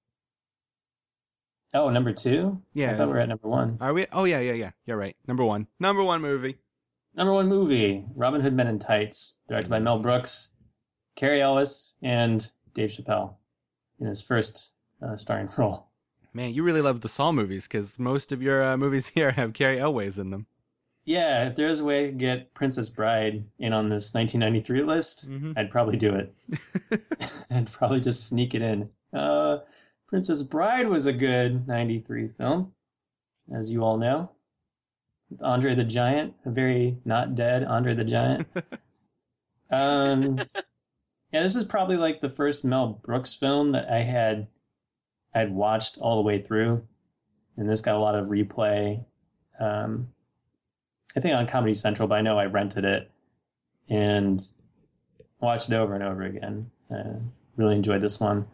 Oh, number 2? Yeah. I thought we were at number 1. Are we? Oh, yeah. You're right. Number 1. Number 1 movie. Number 1 movie, Robin Hood Men in Tights, directed by Mel Brooks, Cary Elwes, and Dave Chappelle in his first starring role. Man, you really love the Saw movies, because most of your movies here have Cary Elwes in them. Yeah, if there was a way to get Princess Bride in on this 1993 list, I'd probably do it. I'd probably just sneak it in. Princess Bride was a good 93 film, as you all know. With Andre the Giant, a very not dead Andre the Giant. Yeah, this is probably like the first Mel Brooks film that I'd watched all the way through. And this got a lot of replay. I think on Comedy Central, but I know I rented it and watched it over and over again. Really enjoyed this one.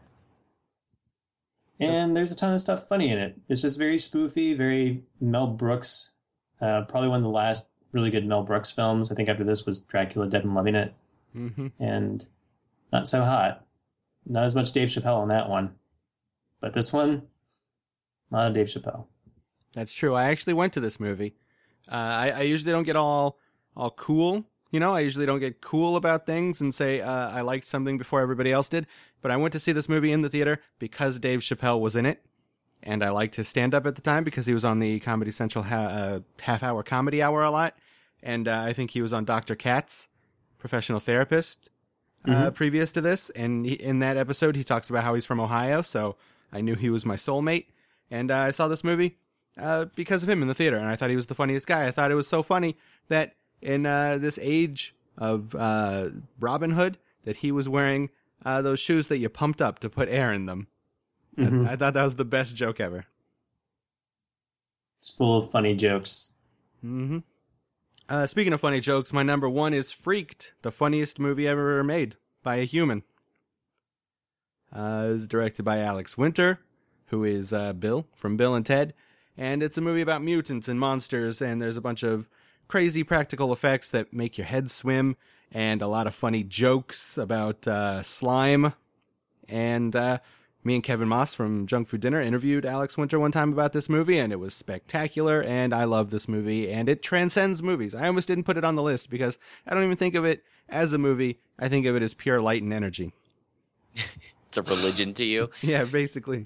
And there's a ton of stuff funny in it. It's just very spoofy, very Mel Brooks. Probably one of the last really good Mel Brooks films. I think after this was Dracula Dead and Loving It. And not so hot. Not as much Dave Chappelle on that one. But this one, a lot of Dave Chappelle. That's true. I actually went to this movie. I usually don't get all cool. You know, I usually don't get cool about things and say I liked something before everybody else did. But I went to see this movie in the theater because Dave Chappelle was in it. And I liked his stand-up at the time because he was on the Comedy Central half-hour comedy hour a lot. And I think he was on Dr. Katz professional therapist previous to this, and in that episode he talks about how he's from Ohio, so I knew he was my soulmate, and I saw this movie because of him in the theater, and I thought he was the funniest guy. I thought it was so funny that in this age of Robin Hood, that he was wearing those shoes that you pumped up to put air in them. Mm-hmm. I thought that was the best joke ever. It's full of funny jokes. Mm-hmm. Speaking of funny jokes, my number one is Freaked, the funniest movie ever made by a human. It was directed by Alex Winter, who is Bill from Bill and Ted, and it's a movie about mutants and monsters, and there's a bunch of crazy practical effects that make your head swim, and a lot of funny jokes about slime. And me and Kevin Moss from Junk Food Dinner interviewed Alex Winter one time about this movie, and it was spectacular, and I love this movie, and it transcends movies. I almost didn't put it on the list because I don't even think of it as a movie. I think of it as pure light and energy. It's a religion to you. Yeah, basically.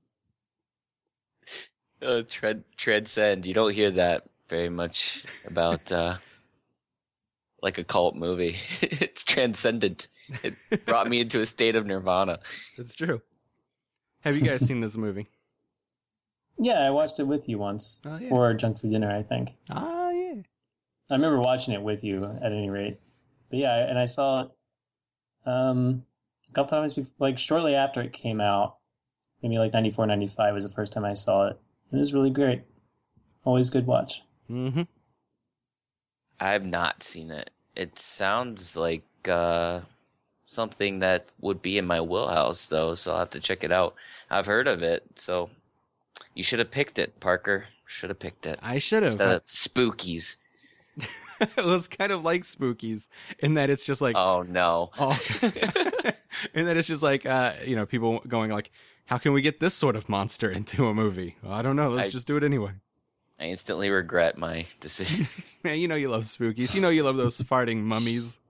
Transcend. You don't hear that very much about like a cult movie. It's transcendent. It brought me into a state of nirvana. It's true. Have you guys seen this movie? Yeah, I watched it with you once. Oh, yeah. For Junk Food Dinner, I think. Ah, yeah. I remember watching it with you at any rate. But yeah, and I saw it a couple times, like shortly after it came out. Maybe like 94, 95 was the first time I saw it. It was really great. Always good watch. Mm-hmm. I've not seen it. It sounds like something that would be in my wheelhouse, though, so I'll have to check it out. I've heard of it, so you should have picked it, Parker. Should have picked it. I should have. Instead of Spookies. Well, it's kind of like Spookies in that it's just like, Oh, no. oh. And that it's just like, people going like, how can we get this sort of monster into a movie? Well, I don't know. Let's just do it anyway. I instantly regret my decision. Man, you know you love Spookies. You know you love those farting mummies.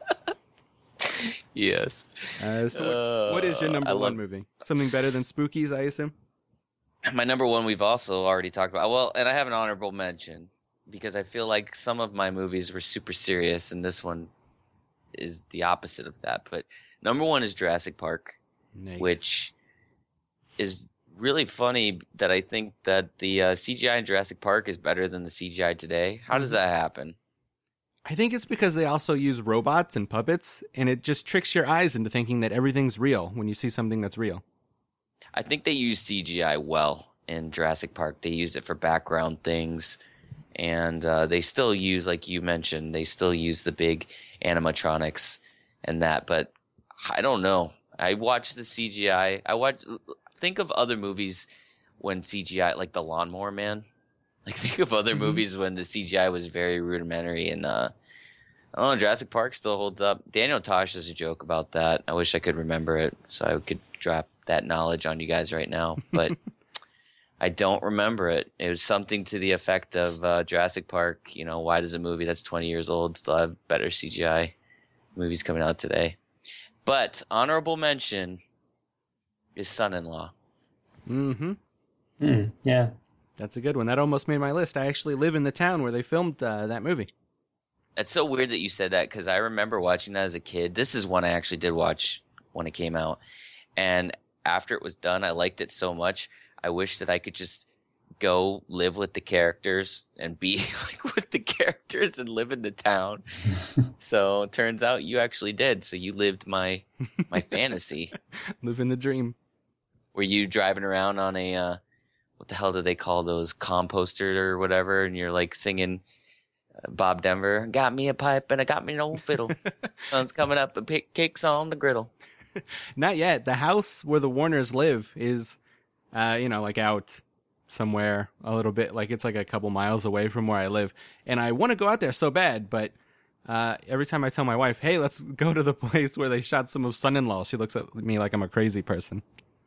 Yes. So what is your number one movie? Something better than Spookies, I assume? My number one we've also already talked about. Well, and I have an honorable mention because I feel like some of my movies were super serious, and this one is the opposite of that. But number one is Jurassic Park, Nice. which is really funny that I think that the CGI in Jurassic Park is better than the CGI today. How does that happen? I think it's because they also use robots and puppets, and it just tricks your eyes into thinking that everything's real when you see something that's real. I think they use CGI well in Jurassic Park. They use it for background things, and they still use, like you mentioned, they still use the big animatronics and that, but I don't know. I watch the CGI. Think of other movies when CGI, like The Lawnmower Man. Like, think of other movies when the CGI was very rudimentary, and I don't know, Jurassic Park still holds up. Daniel Tosh has a joke about that. I wish I could remember it so I could drop that knowledge on you guys right now, but I don't remember it. It was something to the effect of Jurassic Park, why does a movie that's 20 years old still have better CGI movies coming out today? But honorable mention is Son-in-Law. Mm-hmm. Yeah. That's a good one. That almost made my list. I actually live in the town where they filmed that movie. That's so weird that you said that because I remember watching that as a kid. This is one I actually did watch when it came out. And after it was done, I liked it so much. I wish that I could just go live with the characters and be like with the characters and live in the town. So it turns out you actually did. So you lived my fantasy. Living the dream. Were you driving around on a what the hell do they call those, composter or whatever, and you're like singing Bob Denver, got me a pipe and I got me an old fiddle. Sun's coming up and cakes on the griddle. Not yet. The house where the Warners live is, like out somewhere a little bit. Like it's like a couple miles away from where I live. And I want to go out there so bad, but every time I tell my wife, hey, let's go to the place where they shot some of Son-in-Law, she looks at me like I'm a crazy person.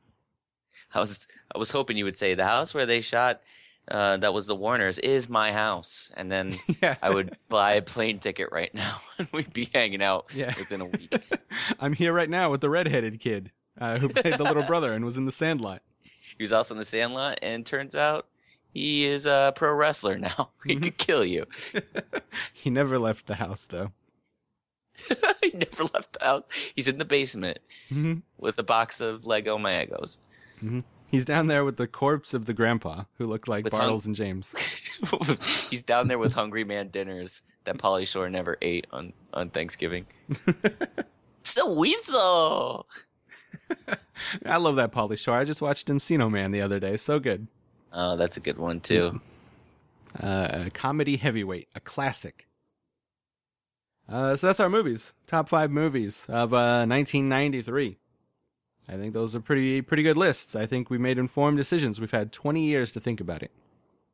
I was hoping you would say the house where they shot that was the Warners is my house, and then Yeah. I would buy a plane ticket right now and we'd be hanging out Yeah. within a week. I'm here right now with the redheaded kid who played the little brother and was in The Sandlot. He was also in the Sandlot, and turns out he is a pro wrestler now. He could kill you. He never left the house, though. He never left the house. He's in the basement hmm with a box of Lego Magos. He's down there with the corpse of the grandpa who looked like With Bartles and James. He's down there with Hungry Man dinners that Pauly Shore never ate on Thanksgiving. So weasel. I love that Pauly Shore. I just watched Encino Man the other day. So good. Oh, that's a good one too. A comedy heavyweight, a classic. So that's our movies. Top 5 movies of 1993. I think those are pretty good lists. I think we made informed decisions. We've had 20 years to think about it.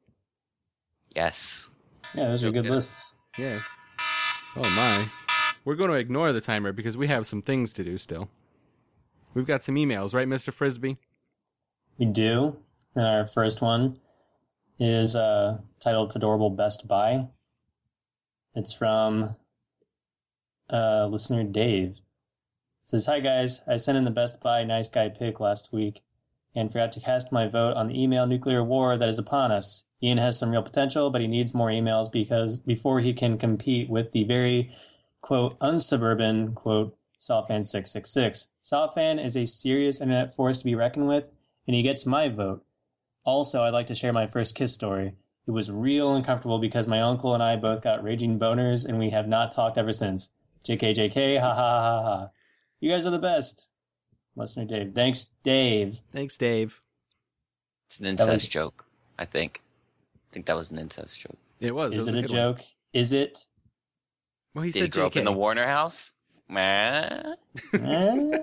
Yes. Yeah, those are good Okay. lists. Yeah. Oh my. We're going to ignore the timer because we have some things to do still. We've got some emails, right, Mr. Frisbee? We do. Our first one is titled Fedorable Best Buy. It's from listener Dave. It says, "Hi guys, I sent in the Best Buy Nice Guy pick last week and forgot to cast my vote on the email nuclear war that is upon us. Ian has some real potential, but he needs more emails before he can compete with the very, quote, unsuburban, quote, Solfan666. Solfan is a serious internet force to be reckoned with, and he gets my vote. Also, I'd like to share my first kiss story. It was real uncomfortable because my uncle and I both got raging boners, and we have not talked ever since. JK, ha ha ha ha. You guys are the best." Listener Dave. Thanks, Dave. Thanks, Dave. It's an incest joke, I think. I think that was an incest joke. It was. Is was it a good joke? one. Is it? Well, he Did he said grow up in the JK. Warner house? Meh. Eh?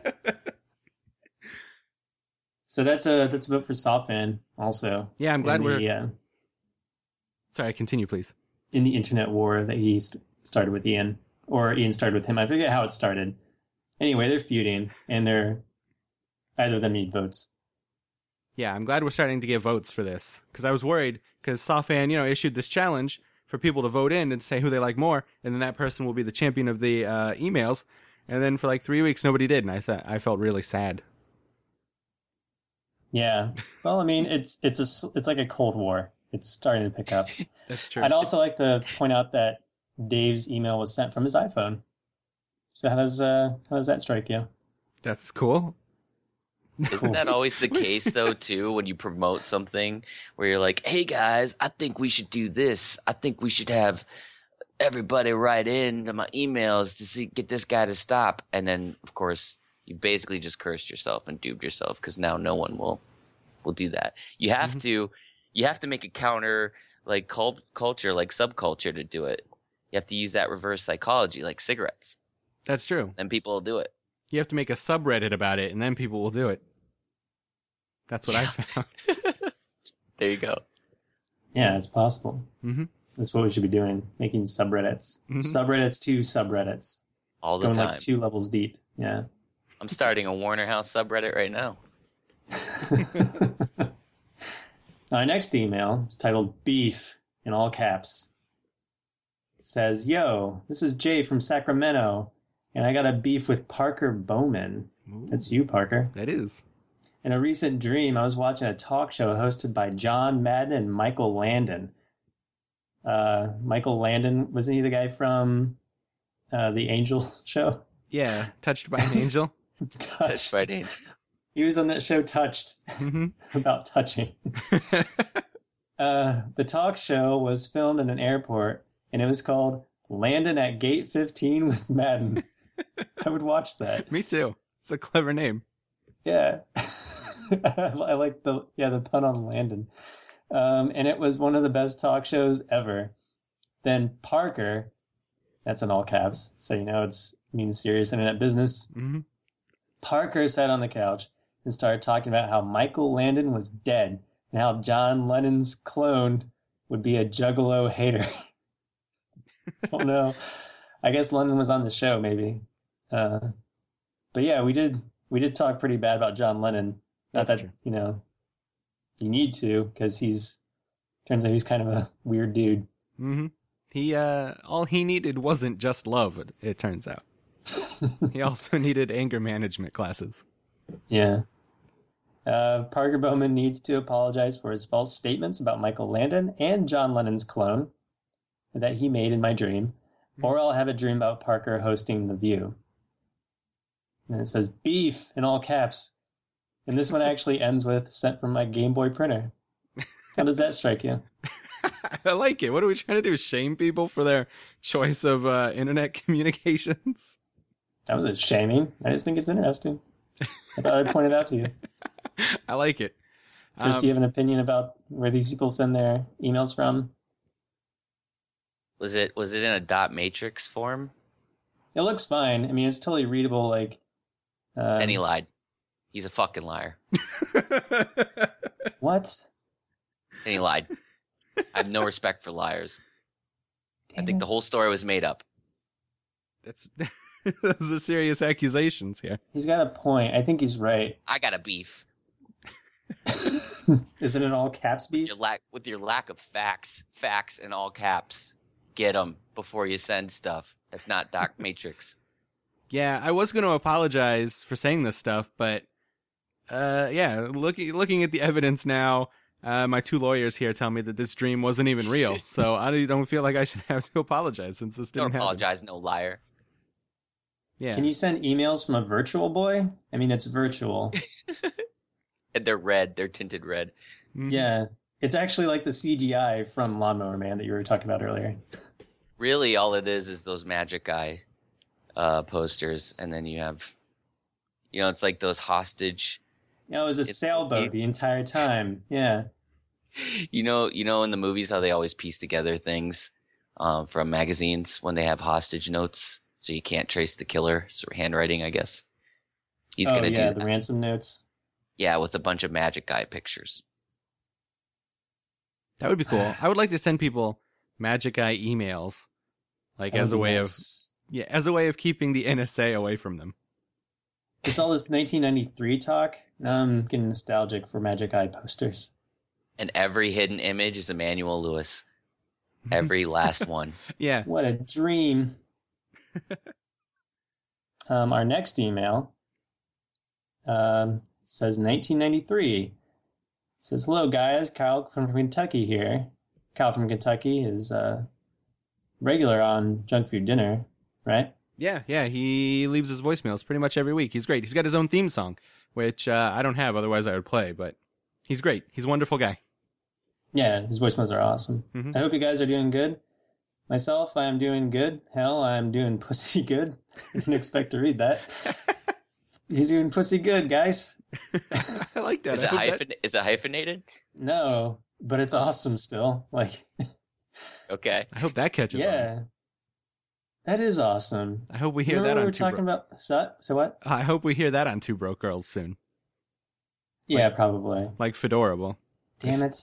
So that's a vote for Solfan also. Yeah, I'm glad in we're... the, Sorry, continue, please. in the internet war that he started with Ian, or Ian started with him. I forget how it started. Anyway, they're feuding, and either of them need votes. Yeah, I'm glad we're starting to get votes for this, because I was worried, because Sofan, issued this challenge for people to vote in and say who they like more, and then that person will be the champion of the emails, and then for like 3 weeks nobody did, and I felt really sad. Yeah. Well, I mean, it's like a Cold War. It's starting to pick up. That's true. I'd also like to point out that Dave's email was sent from his iPhone. So how does that strike you? That's cool. Isn't that always the case, though, too, when you promote something where you're like, hey, guys, I think we should do this. I think we should have everybody write in to my emails to get this guy to stop. And then, of course, you basically just cursed yourself and duped yourself because now no one will do that. You have to make a counter, like, culture, like subculture to do it. You have to use that reverse psychology, like cigarettes. That's true. Then people will do it. You have to make a subreddit about it, and then people will do it. That's what I found. There you go. Yeah, it's possible. Mm-hmm. That's what we should be doing, making subreddits. Mhm. Subreddits to subreddits. All the Going time. like 2 levels deep. Yeah. I'm starting a Warner House subreddit right now. Our next email is titled Beef in all caps. It says, "Yo, this is Jay from Sacramento, and I got a beef with Parker Bowman." Ooh, That's you, Parker. that is. In a recent dream, I was watching a talk show hosted by John Madden and Michael Landon. Michael Landon, wasn't he the guy from the Angel show? Yeah, Touched by an Angel. That's Touched. right. He was on that show Touched, Mm-hmm. about touching. The talk show was filmed in an airport, and it was called Landon at Gate 15 with Madden. I would watch that. Me too. It's a clever name. Yeah. I like the pun on Landon. And it was one of the best talk shows ever. Then Parker, that's in all caps, so you know it means serious internet business. Mm-hmm. Parker sat on the couch and started talking about how Michael Landon was dead and how John Lennon's clone would be a juggalo hater. Don't know. I guess Lennon was on the show, maybe. But yeah, we did talk pretty bad about John Lennon. Not That's that, true. You need to, because turns out he's kind of a weird dude. Mm-hmm. He all he needed wasn't just love, it turns out. He also needed anger management classes. Yeah. Parker Bowman needs to apologize for his false statements about Michael Landon and John Lennon's clone that he made in my dream. or I'll have a dream about Parker hosting The View. And it says beef in all caps. And this one actually ends with sent from my Game Boy printer. How does that strike you? I like it. What are we trying to do? Shame people for their choice of internet communications? That was a shaming. I just think it's interesting. I thought I'd point it out to you. I like it. Chris, do you have an opinion about where these people send their emails from? Was it in a dot matrix form? It looks fine. I mean, it's totally readable. Like, And he lied. He's a fucking liar. What? And he lied. I have no respect for liars. Damn I think it. the whole story was made up. That's those are serious accusations here. He's got a point. I think he's right. I got a beef. Isn't it all caps beef? With your lack of facts in all caps. Get them before you send stuff. That's not dot matrix. Yeah, I was going to apologize for saying this stuff, but yeah, looking at the evidence now, my two lawyers here tell me that this dream wasn't even real. So I don't feel like I should have to apologize since this didn't Don't happen. apologize, no liar. Yeah. Can you send emails from a virtual boy? I mean, it's virtual. And they're red. They're tinted red. Mhm. Yeah. It's actually like the CGI from Lawnmower Man that you were talking about earlier. Really, all it is those Magic Eye posters, and then you have, it's like those hostage. It was a sailboat the entire time. Yeah. You know, in the movies how they always piece together things from magazines when they have hostage notes, so you can't trace the killer. So handwriting, I guess. He's gonna do the that. ransom notes. Yeah, with a bunch of Magic Eye pictures. That would be cool. I would like to send people Magic Eye emails, like That as a would be way nice. as a way of keeping the NSA away from them. It's all this 1993 talk. Now I'm getting nostalgic for Magic Eye posters. And every hidden image is Emmanuel Lewis. Every last one. Yeah. What a dream. Our next email says 1993. Says, hello, guys. Kyle from Kentucky here. Kyle from Kentucky is regular on Junk Food Dinner, right? Yeah, he leaves his voicemails pretty much every week. He's great. He's got his own theme song, which I don't have, otherwise I would play, but he's great. He's a wonderful guy. Yeah, his voicemails are awesome. Mhm. I hope you guys are doing good. Myself, I am doing good. Hell, I'm doing pussy good. I didn't expect to read that. He's doing pussy good, guys. I like that. Is I it, hope that- is it hyphenated? No, but it's awesome still. Like, Okay. I hope that catches on. yeah. That is awesome. I hope we hear Remember that we on were Two talking Broke. about so what? I hope we hear that on Two Broke Girls soon. Yeah, probably. Like Fedorable. Damn it.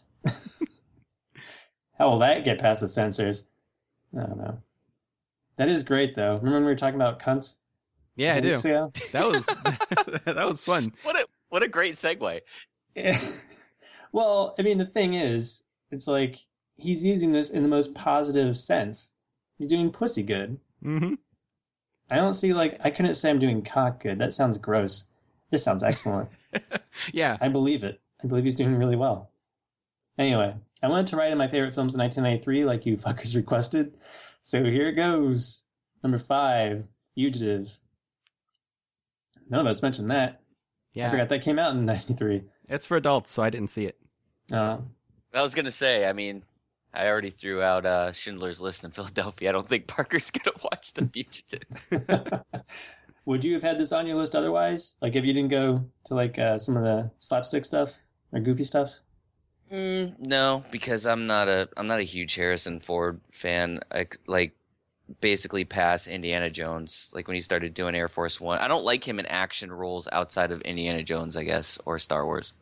How will that get past the censors? I don't know. That is great though. Remember when we were talking about cunts? Yeah, I do. weeks ago? That was that was fun. What a great segue. Yeah. Well, I mean, the thing is, it's like he's using this in the most positive sense. He's doing pussy good. Hmm. I don't see, like, I couldn't say I'm doing cock good. That sounds gross. This sounds excellent. Yeah. I believe it. I believe he's doing really well. Anyway, I wanted to write in my favorite films in 1993 like you fuckers requested. So here it goes. Number 5, Fugitive. None of us mentioned that. I Yeah. forgot that came out in 93. It's for adults, so I didn't see it. I was gonna say, I mean, I already threw out Schindler's List in Philadelphia. I don't think Parker's gonna watch The Fugitive. Would you have had this on your list otherwise? Like if you didn't go to like some of the slapstick stuff or goofy stuff? No, because I'm not a huge Harrison Ford fan. Like basically past Indiana Jones. Like when he started doing Air Force One, I don't like him in action roles outside of Indiana Jones, I guess, or Star Wars.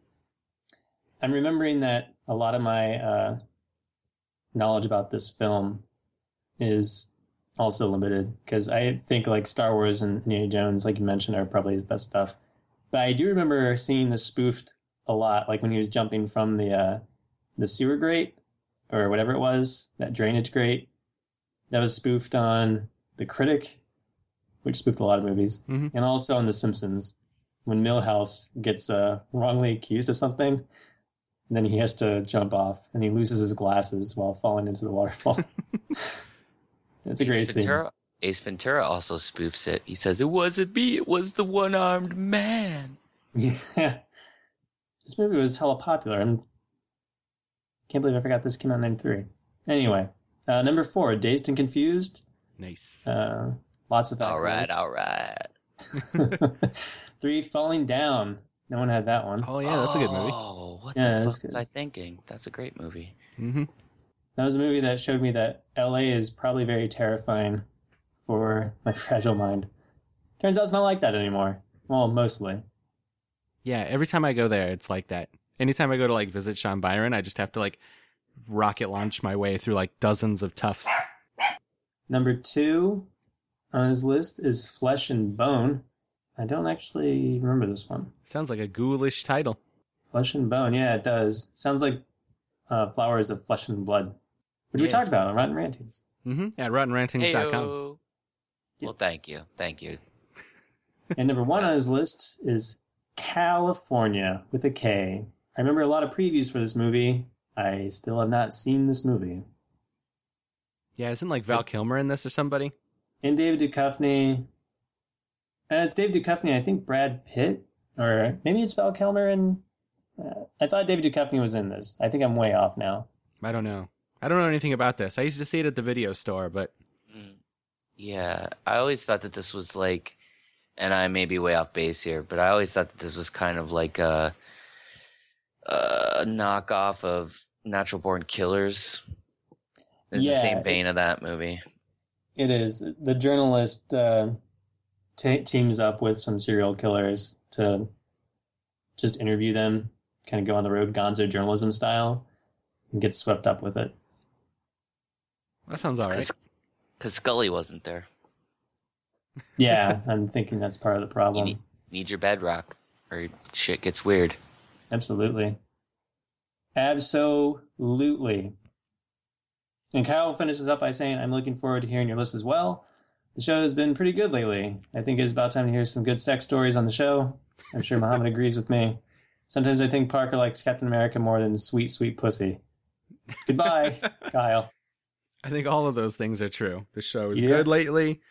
I'm remembering that a lot of my knowledge about this film is also limited because I think like Star Wars and Indiana Jones, like you mentioned, are probably his best stuff. But I do remember seeing this spoofed a lot, like when he was jumping from the sewer grate or whatever it was, that drainage grate. That was spoofed on The Critic, which spoofed a lot of movies, Mhm. and also on The Simpsons, when Milhouse gets wrongly accused of something, and then he has to jump off, and he loses his glasses while falling into the waterfall. It's a great scene. Ace Ventura also spoofs it. He says, "It wasn't me, it was the one-armed man." Yeah. This movie was hella popular. I can't believe I forgot this came out in 93. Anyway, number 4, Dazed and Confused. Nice. Lots of All right. 3, Falling Down. No one had that one. Oh yeah, that's a good movie. Oh, what Yeah, the that's fuck was good. I thinking? That's a great movie. Mm-hmm. That was a movie that showed me that LA is probably very terrifying for my fragile mind. Turns out it's not like that anymore. Well, mostly. Yeah, every time I go there, it's like that. Anytime I go to like visit Sean Byron, I just have to like rocket launch my way through like dozens of toughs. Number 2 on his list is Flesh and Bone. I don't actually remember this one. Sounds like a ghoulish title. Flesh and Bone, yeah, it does. Sounds like Flowers of Flesh and Blood, which we Yeah. talked about on Rotten Rantings. Mm-hmm. At RottenRantings.com. Heyo. Well, thank you. And number 1 on his list is California with a K. I remember a lot of previews for this movie. I still have not seen this movie. Yeah, isn't like Val Kilmer in this or somebody? And David Duchovny. It's David Duchovny, I think Brad Pitt. Or maybe it's Val Kilmer and... I thought David Duchovny was in this. I think I'm way off now. I don't know. I don't know anything about this. I used to see it at the video store, but Yeah, I always thought that this was like, and I may be way off base here, but I always thought that this was kind of like a knockoff of Natural Born Killers. In the same vein of that movie. It is. The journalist teams up with some serial killers to just interview them, kind of go on the road gonzo journalism style, and get swept up with it. that sounds all right. Because Scully wasn't there. Yeah, I'm thinking that's part of the problem. You need your bedrock, or shit gets weird. Absolutely. Absolutely. And Kyle finishes up by saying, I'm looking forward to hearing your list as well. The show has been pretty good lately. I think it's about time to hear some good sex stories on the show. I'm sure Muhammad agrees with me. Sometimes I think Parker likes Captain America more than sweet, sweet pussy. Goodbye, Kyle. I think all of those things are true. The show is Yeah. good lately.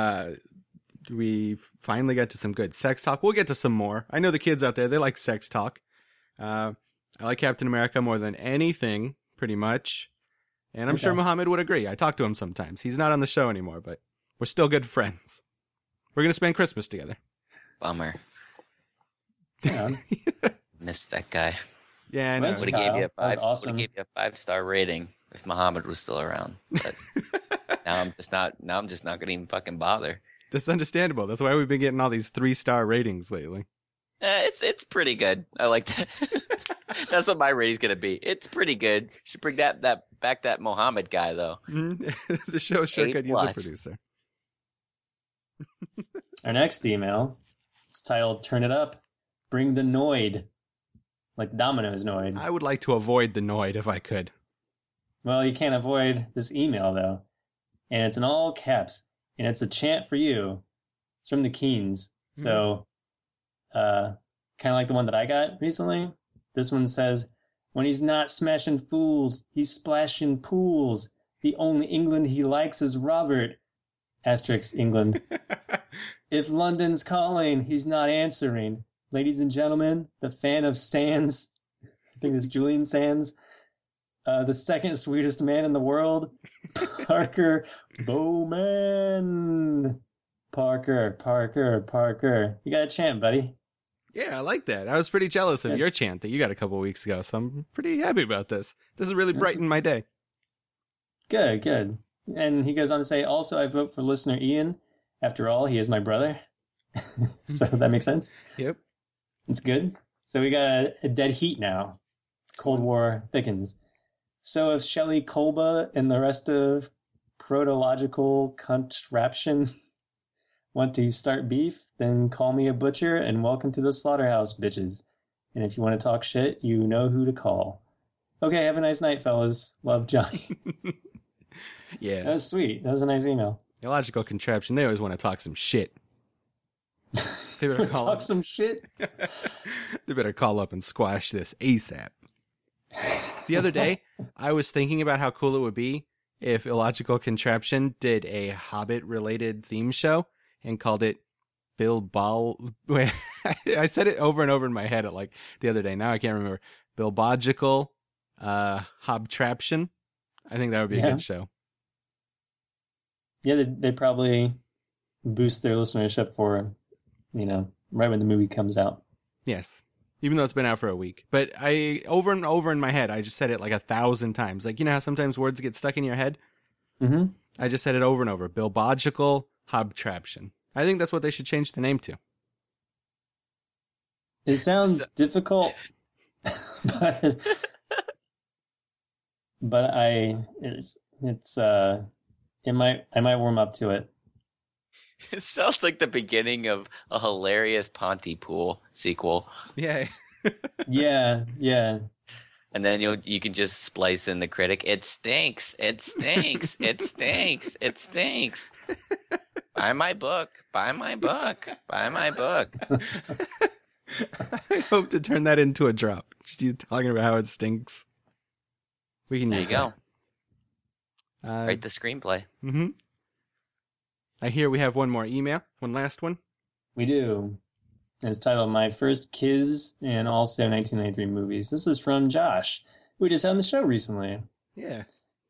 We finally got to some good sex talk. We'll get to some more. I know the kids out there, they like sex talk. I like Captain America more than anything, pretty much. And I'm sure Muhammad would agree. I talk to him sometimes. He's not on the show anymore, but we're still good friends. We're going to spend Christmas together. Bummer. Yeah. Missed that guy. Yeah, I know. Thanks, Would have Kyle. gave you That was awesome. a 5-star rating if Muhammad was still around. But now I'm just not gonna even fucking bother. That's understandable. That's why we've been getting all these 3-star ratings lately. It's pretty good. I like that. That's what my rating's gonna be. It's pretty good. Should bring that Muhammad guy though. The show sure A+. could use a producer. Our next email is titled Turn It Up, Bring the Noid. Like Domino's Noid. I would like to avoid the Noid if I could. Well, you can't avoid this email, though. And it's in all caps. And it's a chant for you. It's from the Keens. So, kind of like the one that I got recently. This one says, when he's not smashing fools, he's splashing pools. The only England he likes is Robert. Asterisk England. If London's calling, he's not answering. Ladies and gentlemen, the fan of Sands, I think it's Julian Sands, the second sweetest man in the world, Parker Bowman. Parker. You got a chant, buddy. Yeah, I like that. I was pretty jealous of your chant that you got a couple weeks ago, so I'm pretty happy about this. This has really brightened my day. Good. And he goes on to say, also, I vote for listener Ian. After all, he is my brother. So that makes sense. Yep. It's good. So we got a dead heat now. Cold War thickens. So if Shelley Kolba and the rest of protological contraption want to start beef, then call me a butcher and welcome to the slaughterhouse, bitches. And if you want to talk shit, you know who to call. Okay, have a nice night, fellas. Love, Johnny. Yeah. That was sweet. That was a nice email. Illogical contraption. They always want to talk some shit. They better call Talk up. some shit. They better call up and squash this ASAP. The other day, I was thinking about how cool it would be if Illogical Contraption did a Hobbit-related theme show and called it Wait, I said it over and over in my head at like the other day. Now I can't remember. Bilbogical Hobtraption. I think that would be a good show. Yeah, they probably boost their listenership for, right when the movie comes out. Yes. Even though it's been out for a week. But I, over and over in my head, I just said it like 1,000 times. Like, you know how sometimes words get stuck in your head? Mm-hmm. I just said it over and over. Bilbogical Hobtraption. I think that's what they should change the name to. It sounds difficult, but I might warm up to it. It sounds like the beginning of a hilarious Pontypool sequel. Yeah. Yeah. And then you can just splice in the critic. It stinks. It stinks. It stinks. It stinks. Buy my book. Buy my book. Buy my book. I hope to turn that into a drop. Just you talking about how it stinks. We can use There you that. go. Write the screenplay. Mm-hmm. I hear we have one more email. One last one. We do. It's titled My First Kiz and also 1993 Movies. This is from Josh, who we just had on the show recently. Yeah.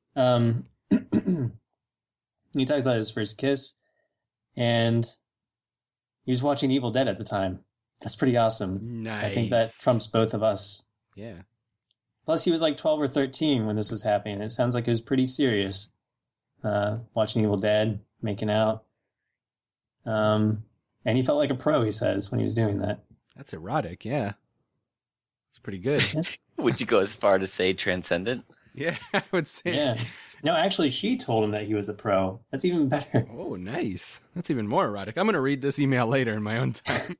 He talked about his first kiss, and he was watching Evil Dead at the time. That's pretty awesome. Nice. I think that trumps both of us. Yeah. Plus, he was like 12 or 13 when this was happening. It sounds like it was pretty serious. Watching Evil Dead, making out. And he felt like a pro, he says, when he was doing that. That's erotic, yeah. It's pretty good. Would you go as far to say transcendent? Yeah, I would say. Yeah. No, actually, she told him that he was a pro. That's even better. Oh, nice. That's even more erotic. I'm going to read this email later in my own time.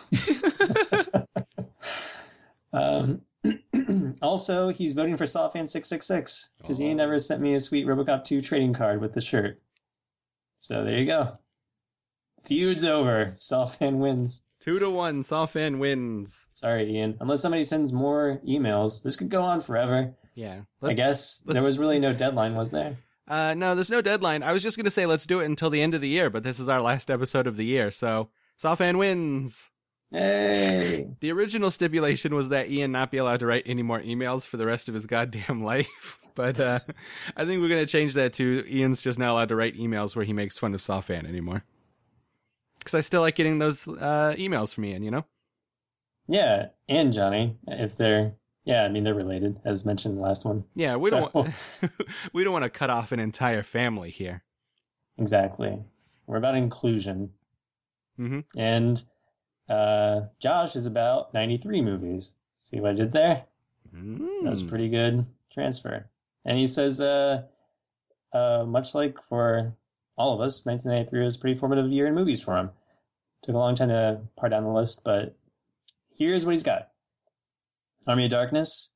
Also, he's voting for Sawfan666 because he never sent me a sweet RoboCop 2 trading card with the shirt. So there you go. Feud's over. Sawfan wins. 2-1. Sawfan wins. Sorry, Ian. Unless somebody sends more emails, this could go on forever. Yeah. I guess there was really no deadline, was there? No, there's no deadline. I was just going to say let's do it until the end of the year, but this is our last episode of the year, so Sawfan wins. Hey! The original stipulation was that Ian not be allowed to write any more emails for the rest of his goddamn life, but I think we're going to change that to Ian's just not allowed to write emails where he makes fun of Sawfan anymore. Because I still like getting those emails from Ian, you know? Yeah, and Johnny, if they're... Yeah, I mean, they're related, as mentioned in the last one. Yeah, we don't want to cut off an entire family here. Exactly. We're about inclusion. Mm-hmm. And Josh is about 93 movies. See what I did there? That was a pretty good transfer. And he says, much like for all of us, 1993 was a pretty formative year in movies for him. Took a long time to part down the list, but here's what he's got. Army of Darkness.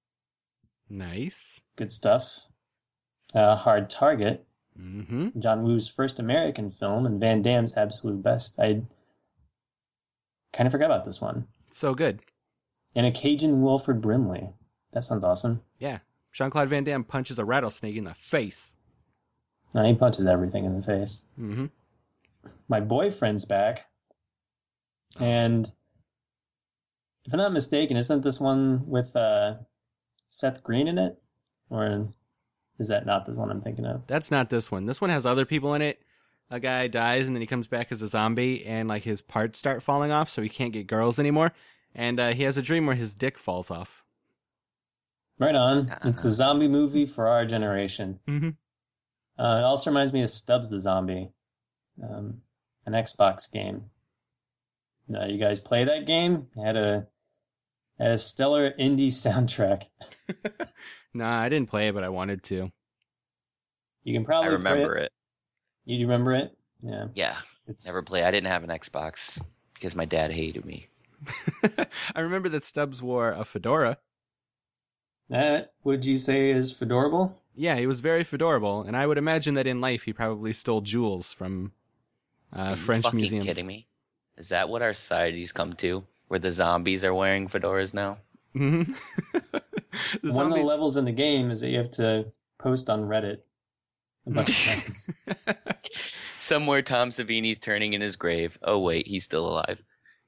Nice. Good stuff. Hard Target. Mm-hmm. John Woo's first American film and Van Damme's absolute best. I kind of forgot about this one. So good. And a Cajun Wilford Brimley. That sounds awesome. Yeah. Jean-Claude Van Damme punches a rattlesnake in the face. No, he punches everything in the face. Mm-hmm. My Boyfriend's back. And if I'm not mistaken, isn't this one with Seth Green in it? Or is that not the one I'm thinking of? That's not this one. This one has other people in it. A guy dies and then he comes back as a zombie and like his parts start falling off so he can't get girls anymore. And he has a dream where his dick falls off. Right on. It's a zombie movie for our generation. Mm-hmm. It also reminds me of Stubbs the Zombie, an Xbox game. You guys play that game? It had a stellar indie soundtrack. Nah, I didn't play it, but I wanted to. You can probably I remember it. You remember it? Yeah. Yeah. Never play. I didn't have an Xbox because my dad hated me. I remember that Stubbs wore a fedora. That, would you say, is fedorable? Yeah, he was very fedorable, and I would imagine that in life he probably stole jewels from French museums. Are you kidding me? Is that what our society's come to? Where the zombies are wearing fedoras now? Mm-hmm. One of the levels in the game is that you have to post on Reddit a bunch of times. Somewhere Tom Savini's turning in his grave. Oh wait, he's still alive.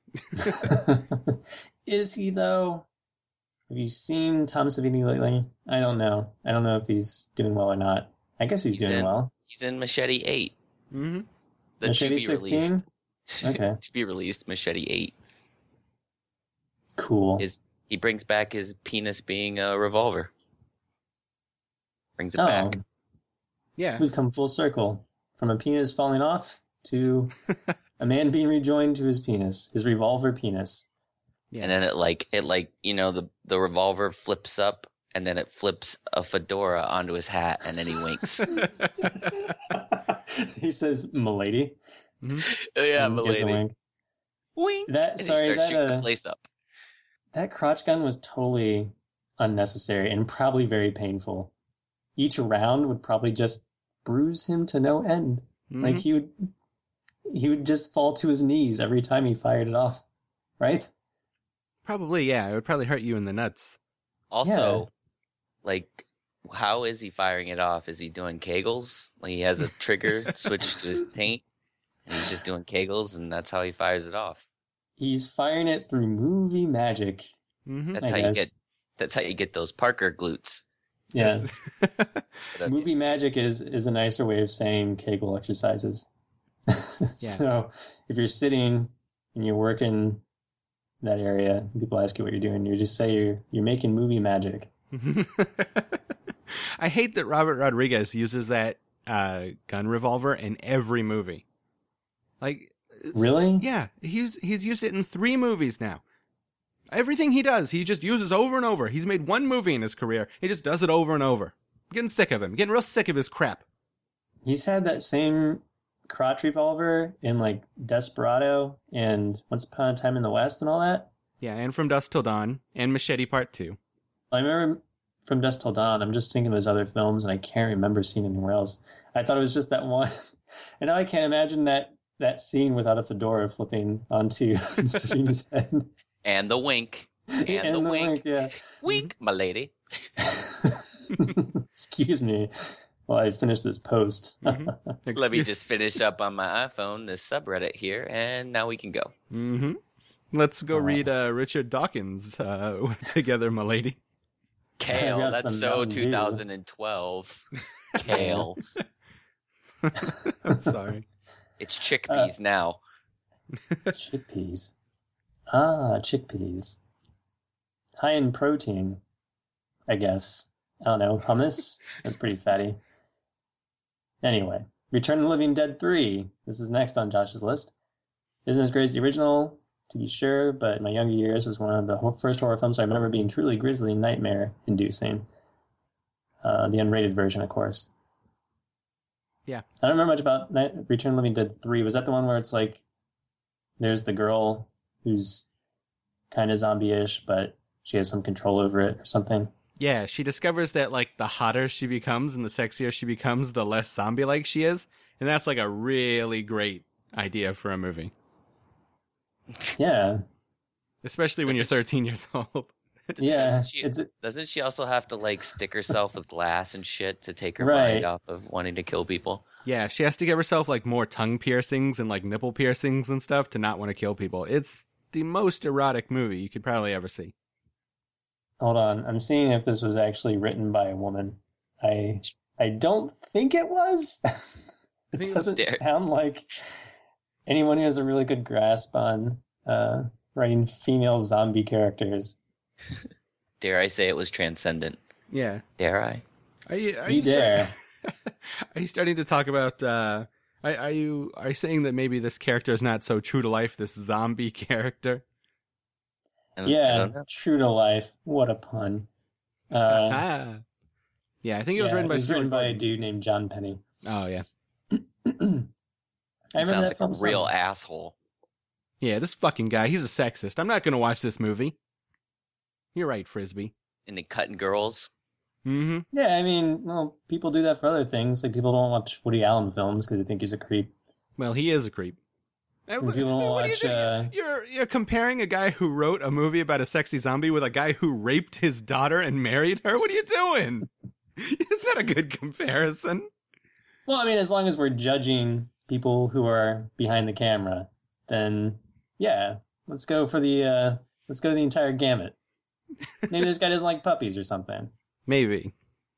Is he though? Have you seen Tom Savini lately? I don't know. I don't know if he's doing well or not. I guess he's doing well. He's in Machete 8. Mm-hmm. The Machete to be 16? released. Okay. To be released, Machete 8. Cool. He brings back his penis being a revolver. Brings it back. Yeah. We've come full circle. From a penis falling off to a man being rejoined to his penis. His revolver penis. Yeah. And then the revolver flips up, and then it flips a fedora onto his hat, and then he winks. He says, "M'lady." Mm-hmm. Yeah, And gives a milady. wink. Wink. That And he sorry, starts shooting the that place up. that crotch gun was totally unnecessary and probably very painful. Each round would probably just bruise him to no end. Mm-hmm. Like he would just fall to his knees every time he fired it off. Right? Probably, yeah. It would probably hurt you in the nuts. Also, like, how is he firing it off? Is he doing Kegels? Like, he has a trigger switched to his taint, and he's just doing Kegels, and that's how he fires it off. He's firing it through movie magic. Mm-hmm. That's I how guess. That's how you get those Parker glutes. Yeah. But, Movie magic is a nicer way of saying Kegel exercises. So if you're sitting and you're working that area, and people ask you what you're doing, you just say you're making movie magic. I hate that Robert Rodriguez uses that gun revolver in every movie. Like, Really? yeah, he's used it in 3 movies now. Everything he does, he just uses over and over. He's made 1 movie in his career. He just does it over and over. I'm getting sick of him. Getting real sick of his crap. He's had that same crotch revolver in like Desperado and Once Upon a Time in the West and all that. Yeah, and From Dusk Till Dawn, and Machete Part 2. I remember From Dusk Till Dawn. I'm just thinking of his other films, and I can't remember seeing anywhere else. I thought it was just that one. And now I can't imagine that scene without a fedora flipping onto Savini's head. and the wink. And, the wink. Yeah. Wink, my lady. Excuse me while I finish this post. Mm-hmm. Let me just finish up on my iPhone, this subreddit here, and now we can go. Mm-hmm. Let's go read Richard Dawkins together, my lady. Kale, got that's some so Mountain Dew. 2012. Kale. I'm sorry. It's chickpeas now. Chickpeas. Ah, chickpeas. High in protein, I guess. I don't know. Hummus? That's pretty fatty. Anyway, Return of the Living Dead 3. This is next on Josh's list. Isn't as great as the original, to be sure, but in my younger years was one of the first horror films I remember being truly grisly and nightmare-inducing. The unrated version, of course. Yeah. I don't remember much about Return of the Living Dead 3. Was that the one where it's like there's the girl who's kind of zombie-ish, but she has some control over it or something? Yeah, she discovers that, like, the hotter she becomes and the sexier she becomes, the less zombie-like she is. And that's, like, a really great idea for a movie. Yeah. Especially when you're 13 years old. Yeah. Doesn't she also have to, like, stick herself with glass and shit to take her Right. mind off of wanting to kill people? Yeah, she has to give herself, like, more tongue piercings and, like, nipple piercings and stuff to not want to kill people. It's the most erotic movie you could probably ever see. Hold on. I'm seeing if this was actually written by a woman. I don't think it was. It think it doesn't was- sound like anyone who has a really good grasp on writing female zombie characters. Dare I say it was transcendent? Yeah. Dare I? Are you You dare. Are you starting to talk about are you saying that maybe this character is not so true to life, this zombie character? I Yeah, don't know. true to life. What a pun. Yeah, I think it was Yeah, written by Stuart a Gordon. dude named John Penny. Oh yeah. I He remember sounds that like film. a real asshole. Yeah, this fucking guy, he's a sexist. I'm not going to watch this movie. You're right, Frisbee. And they cutting girls. Mm-hmm. Yeah, I mean, well, people do that for other things. Like, people don't watch Woody Allen films because they think he's a creep. Well, he is a creep. And people don't What do you watch... think? You're comparing a guy who wrote a movie about a sexy zombie with a guy who raped his daughter and married her? What are you doing? It's not a good comparison. Well, I mean, as long as we're judging people who are behind the camera, then yeah, let's go for the entire gamut. Maybe this guy doesn't like puppies or something. Maybe.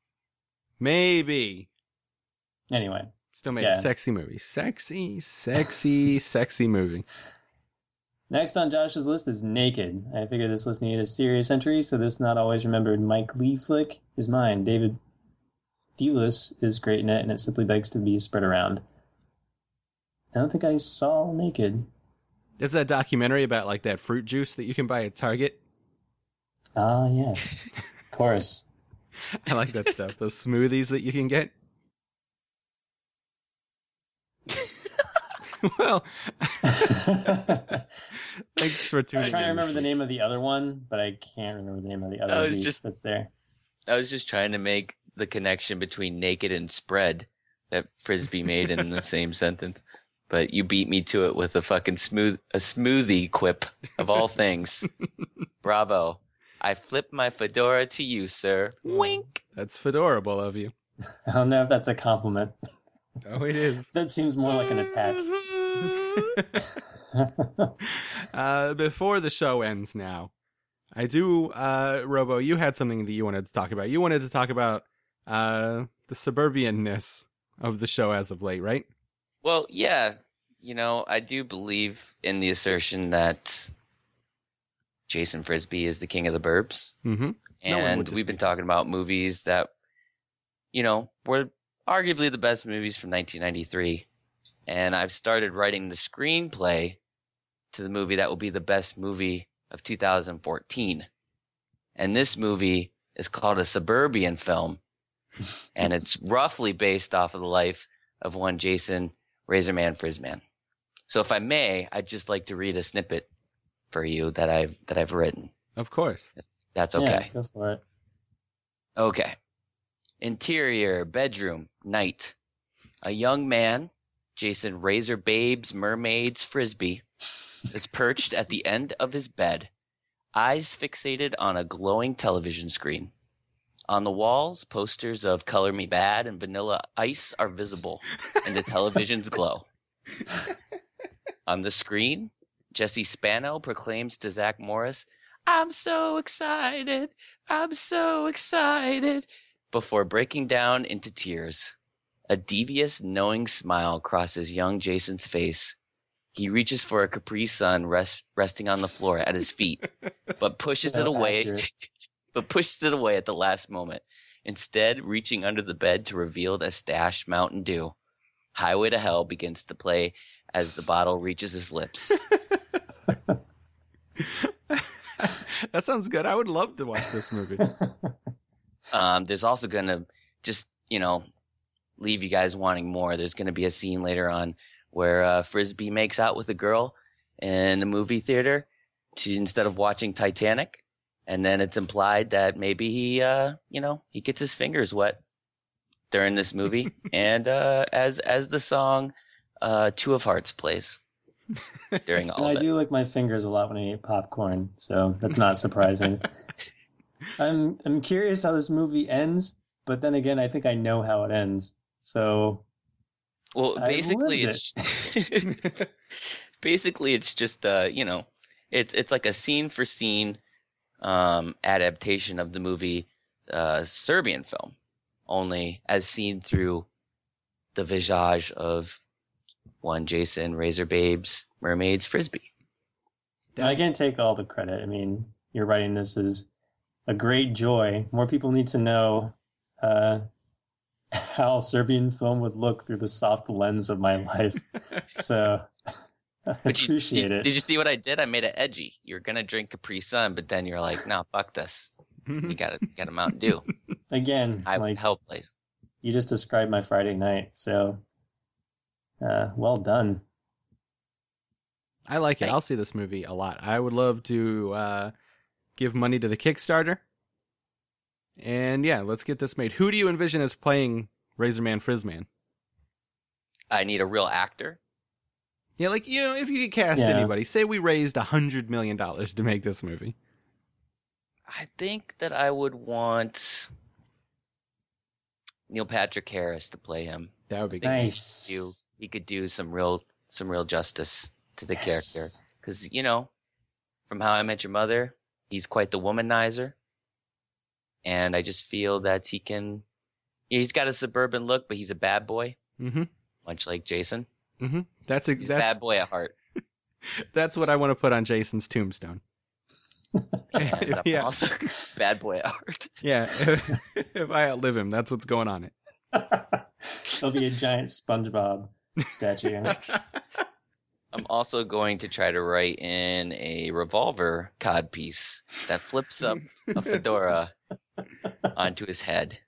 Anyway. Still made a sexy movie. Sexy movie. Next on Josh's list is Naked. I figured this list needed a serious entry, so this not always remembered Mike Lee flick is mine. David Thewlis is great in it, and it simply begs to be spread around. I don't think I saw Naked. There's that documentary about like that fruit juice that you can buy at Target. Ah, yes. Of course. I like that stuff. Those smoothies that you can get. Well, thanks for tuning in. I'm trying to remember the name of the other one, but I can't remember the name of the other juice that's there. I was just trying to make the connection between naked and spread that Frisbee made in the same sentence. But you beat me to it with a fucking smoothie quip of all things. Bravo. I flip my fedora to you, sir. Wink. That's fedorable of you. I don't know if that's a compliment. Oh, it is. That seems more like an attack. Before the show ends now, I do, Robo, you had something that you wanted to talk about. You wanted to talk about the suburbianness of the show as of late, right? Well, yeah. You know, I do believe in the assertion that Jason Frisbee is the king of the burbs. Mm-hmm. And we've been talking about movies that, you know, were arguably the best movies from 1993. And I've started writing the screenplay to the movie that will be the best movie of 2014. And this movie is called A Suburban Film. And it's roughly based off of the life of one Jason Razorman Frisman. So if I may, I'd just like to read a snippet for you that I've written. Of course. That's okay. Yeah, go for it. Okay. Interior, bedroom, night. A young man, Jason Razor Babes Mermaids Frisbee, is perched at the end of his bed, eyes fixated on a glowing television screen. On the walls, posters of Color Me Bad and Vanilla Ice are visible, and the television's glow. On the screen, Jesse Spano proclaims to Zach Morris, I'm so excited, before breaking down into tears. A devious, knowing smile crosses young Jason's face. He reaches for a Capri Sun resting on the floor at his feet, but pushes it away at the last moment, instead reaching under the bed to reveal a stashed Mountain Dew. Highway to Hell begins to play as the bottle reaches his lips. That sounds good. I would love to watch this movie. There's also going to just, you know, leave you guys wanting more. There's going to be a scene later on where Frisbee makes out with a girl in a movie theater instead of watching Titanic. And then it's implied that maybe he gets his fingers wet during this movie. And as the song Two of Hearts plays during all of it. I do lick my fingers a lot when I eat popcorn, so that's not surprising. I'm curious how this movie ends, but then again, I think I know how it ends. So, well, basically, it's just it's like a scene for scene adaptation of the movie Serbian Film, only as seen through the visage of one Jason Razor Babes Mermaids Frisbee. I can't take all the credit. I mean, you're writing this as a great joy. More people need to know how Serbian Film would look through the soft lens of my life. So I appreciate it. Did you see what I did? I made it edgy. You're gonna drink Capri Sun, but then you're like, no, fuck this. You got a Mountain Dew. Again, Hell place. You just described my Friday night, so well done. I like it. I'll see this movie a lot. I would love to give money to the Kickstarter. And yeah, let's get this made. Who do you envision as playing Razorman Frisman? I need a real actor. Yeah, like, you know, if you could cast anybody, say we raised $100 million to make this movie. I think that I would want Neil Patrick Harris to play him. That would be good. Nice. He could do some real justice to the character. Because, from How I Met Your Mother, he's quite the womanizer. And I just feel that he's got a suburban look, but he's a bad boy. Mm-hmm. Much like Jason. Mm-hmm. That's He's a bad boy at heart. That's what I want to put on Jason's tombstone. Yeah. Also, bad boy at heart. Yeah. If I outlive him, that's what's going on it. There'll be a giant SpongeBob statue. I'm also going to try to write in a revolver codpiece that flips up a fedora onto his head.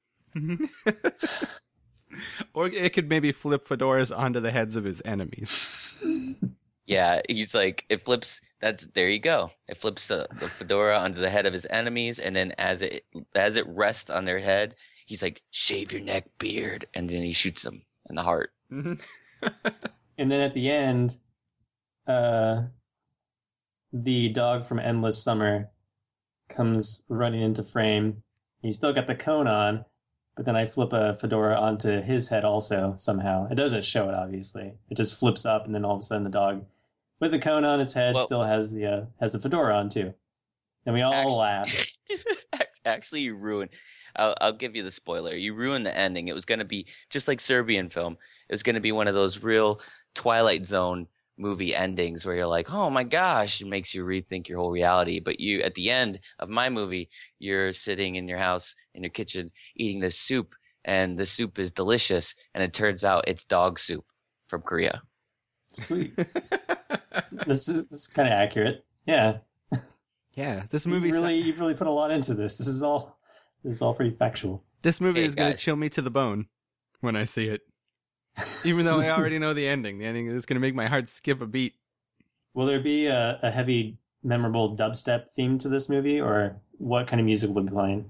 Or it could maybe flip fedoras onto the heads of his enemies. Yeah, he's like, it flips, there you go. It flips the fedora onto the head of his enemies, and then as it rests on their head, he's like, shave your neck, beard, and then he shoots them in the heart. And then at the end, the dog from Endless Summer comes running into frame. He's still got the cone on, but then I flip a fedora onto his head also somehow. It doesn't show it, obviously. It just flips up, and then all of a sudden the dog with the cone on its head still has the fedora on too. And we all laugh. Actually, you ruined. I'll give you the spoiler. You ruined the ending. It was going to be just like Serbian film. It was going to be one of those real Twilight Zone movie endings where you're like, oh my gosh, it makes you rethink your whole reality. But you, at the end of my movie, you're sitting in your house, in your kitchen, eating this soup, and the soup is delicious, and it turns out it's dog soup from Korea. Sweet. This is kind of accurate. Yeah. Yeah, this movie you've really put a lot into this. This is all pretty factual. This movie is going to chill me to the bone when I see it. Even though I already know the ending. The ending is going to make my heart skip a beat. Will there be a heavy, memorable dubstep theme to this movie, or what kind of music will be playing?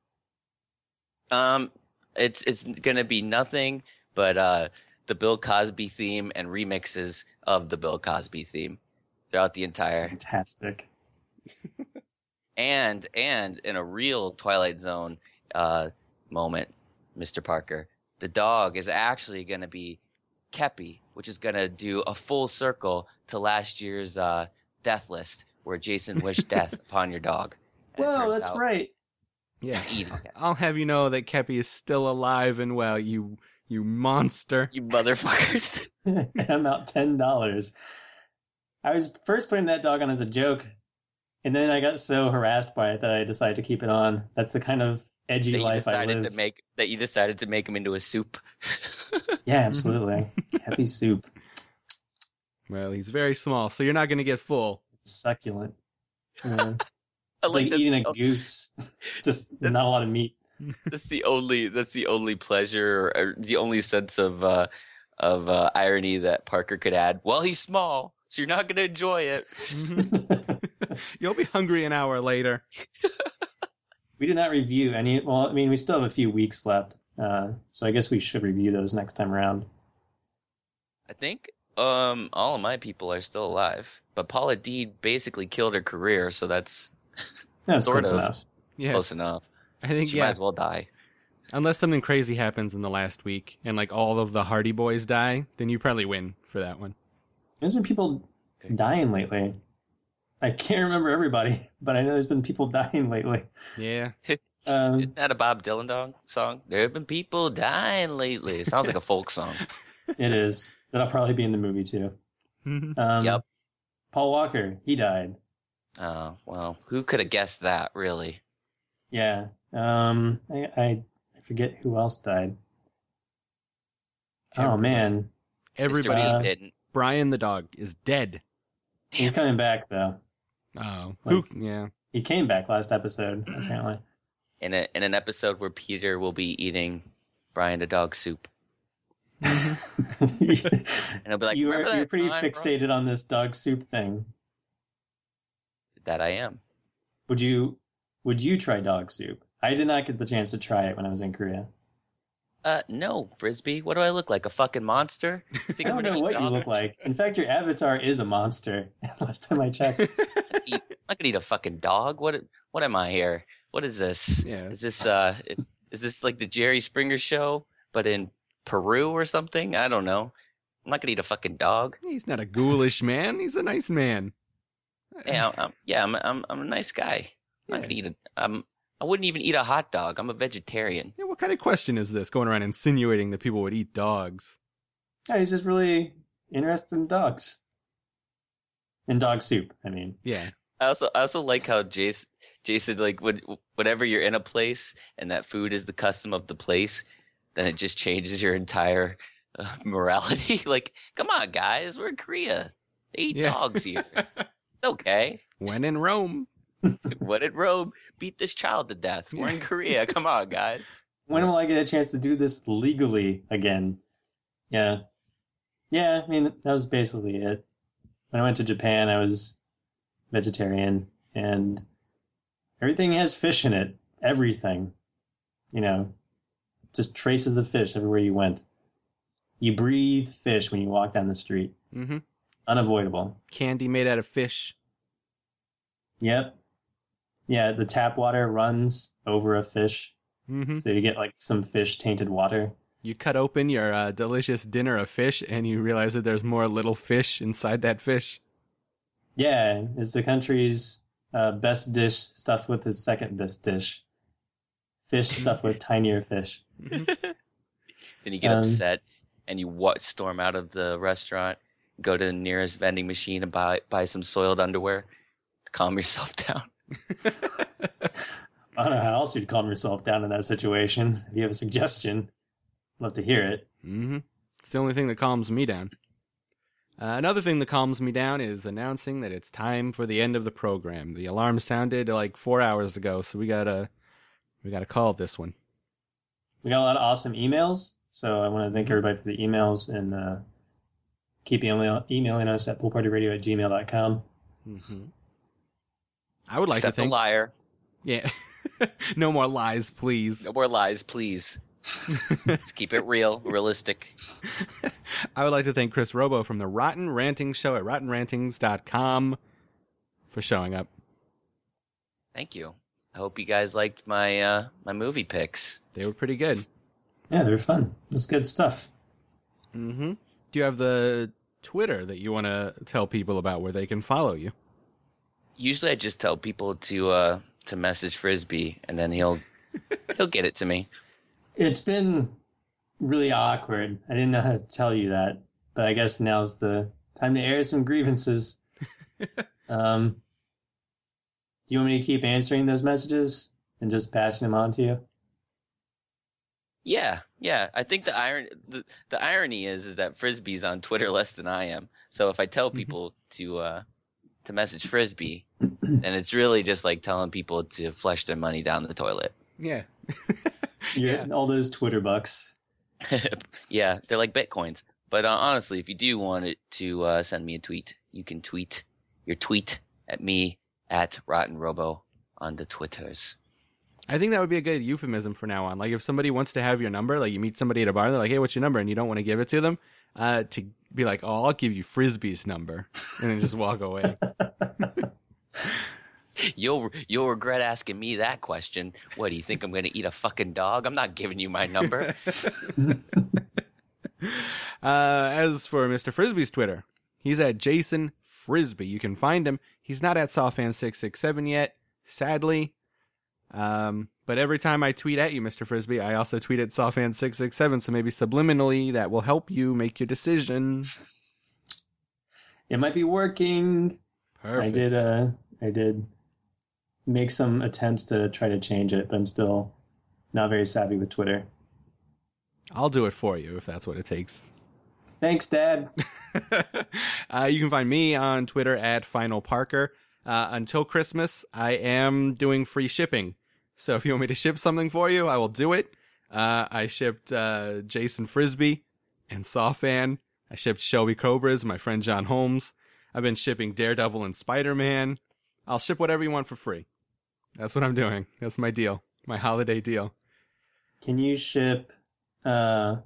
It's going to be nothing but the Bill Cosby theme and remixes of the Bill Cosby theme throughout the entire. That's fantastic. And in a real Twilight Zone moment, Mr. Parker, the dog is actually going to be Kepi, which is going to do a full circle to last year's death list, where Jason wished death upon your dog. Whoa, that's right. Yeah, I'll have you know that Kepi is still alive and well. You monster. You motherfuckers. I'm out $10. I was first putting that dog on as a joke, and then I got so harassed by it that I decided to keep it on. That's the kind of edgy life I live. That you decided to make him into a soup. Yeah, absolutely. Happy soup. Well, he's very small, so you're not going to get full. Succulent. It's like eating a goose. Just not a lot of meat. That's the only pleasure, or the only sense of irony that Parker could add. Well, he's small, so you're not going to enjoy it. You'll be hungry an hour later. We did not review any. Well, I mean, we still have a few weeks left, so I guess we should review those next time around. I think all of my people are still alive, but Paula Deen basically killed her career, so that's close enough. Yeah, close enough. I think she might as well die. Unless something crazy happens in the last week and like all of the Hardy Boys die, then you probably win for that one. There's been people dying lately. I can't remember everybody, but I know there's been people dying lately. Yeah. Isn't that a Bob Dylan song? There have been people dying lately. It sounds like a folk song. It is. That'll probably be in the movie too. Yep. Paul Walker, he died. Oh, well, who could have guessed that, really? Yeah. I forget who else died. Oh, man. Everybody didn't. Brian the dog is dead. He's coming back, though. Oh. Yeah. He came back last episode, apparently. In an episode where Peter will be eating Brian the dog soup. And he'll be like, you're pretty fixated on this dog soup thing. That I am. Would you try dog soup? I did not get the chance to try it when I was in Korea. No, Frisbee. What do I look like? A fucking monster? I don't know what you look like. In fact, your avatar is a monster. Last time I checked. I'm not gonna eat a fucking dog. What am I here? What is this? Yeah. Is this Is this like the Jerry Springer show, but in Peru or something? I don't know. I'm not gonna eat a fucking dog. He's not a ghoulish man. He's a nice man. I'm a nice guy. I'm not gonna eat I wouldn't even eat a hot dog. I'm a vegetarian. Yeah, what kind of question is this? Going around insinuating that people would eat dogs. Yeah, he's just really interested in dogs. In dog soup, I mean. Yeah. I also like how Jason like whenever you're in a place and that food is the custom of the place, then it just changes your entire morality. Like, come on, guys, we're in Korea. They eat dogs here. It's okay. When in Rome. When in Rome, beat this child to death. We're in Korea. Come on, guys. When will I get a chance to do this legally again? Yeah. Yeah, I mean, that was basically it. When I went to Japan, I was vegetarian, and everything has fish in it. Everything. You know, just traces of fish everywhere you went. You breathe fish when you walk down the street. Mm-hmm. Unavoidable. Candy made out of fish. Yep. Yeah, the tap water runs over a fish. Mm-hmm. So you get like some fish tainted water. You cut open your delicious dinner of fish, and you realize that there's more little fish inside that fish. Yeah, it's the country's best dish stuffed with its second best dish. Fish stuffed with tinier fish. Then you get upset and you storm out of the restaurant, go to the nearest vending machine and buy some soiled underwear to calm yourself down. I don't know how else you'd calm yourself down in that situation. If you have a suggestion, I'd love to hear it. Mm-hmm. It's the only thing that calms me down. Another thing that calms me down is announcing that it's time for the end of the program. The alarm sounded like 4 hours ago, so we gotta call this one. We got a lot of awesome emails, so I want to thank everybody for the emails, and keep emailing us at poolpartyradio@gmail.com. Mm-hmm. I would like Except to thank a liar. Yeah. No more lies, please. No more lies, please. Let's keep it realistic. I would like to thank Chris Robo from the Rotten Ranting Show at rottenrantings.com for showing up. Thank you. I hope you guys liked my my movie picks. They were pretty good. Yeah, they were fun. It was good stuff. Mm-hmm. Do you have the Twitter that you want to tell people about where they can follow you? Usually I just tell people to message Frisbee, and then he'll get it to me. It's been really awkward. I didn't know how to tell you that, but I guess now's the time to air some grievances. Do you want me to keep answering those messages and just passing them on to you? Yeah. I think the irony is that Frisbee's on Twitter less than I am. So if I tell people to message Frisbee, then it's really just like telling people to flush their money down the toilet. Yeah. All those Twitter bucks. Yeah, they're like Bitcoins. But honestly, if you do want it to send me a tweet, you can tweet your tweet at me at RottenRobo on the Twitters. I think that would be a good euphemism for now on. Like if somebody wants to have your number, like you meet somebody at a bar, they're like, hey, what's your number? And you don't want to give it to them, to be like, oh, I'll give you Frisbee's number. And then just walk away. You'll regret asking me that question. What, do you think I'm going to eat a fucking dog? I'm not giving you my number. As for Mr. Frisbee's Twitter, he's at Jason Frisbee. You can find him. He's not at Sawfan667 yet, sadly. But every time I tweet at you, Mr. Frisbee, I also tweet at Sawfan667, so maybe subliminally that will help you make your decision. It might be working. Perfect. I did make some attempts to try to change it, but I'm still not very savvy with Twitter. I'll do it for you if that's what it takes. Thanks, Dad. You can find me on Twitter at Final Parker. Until Christmas, I am doing free shipping. So if you want me to ship something for you, I will do it. I shipped Jason Frisbee and Sawfan. I shipped Shelby Cobras, my friend John Holmes. I've been shipping Daredevil and Spider-Man. I'll ship whatever you want for free. That's what I'm doing. That's my deal. My holiday deal. Can you ship Black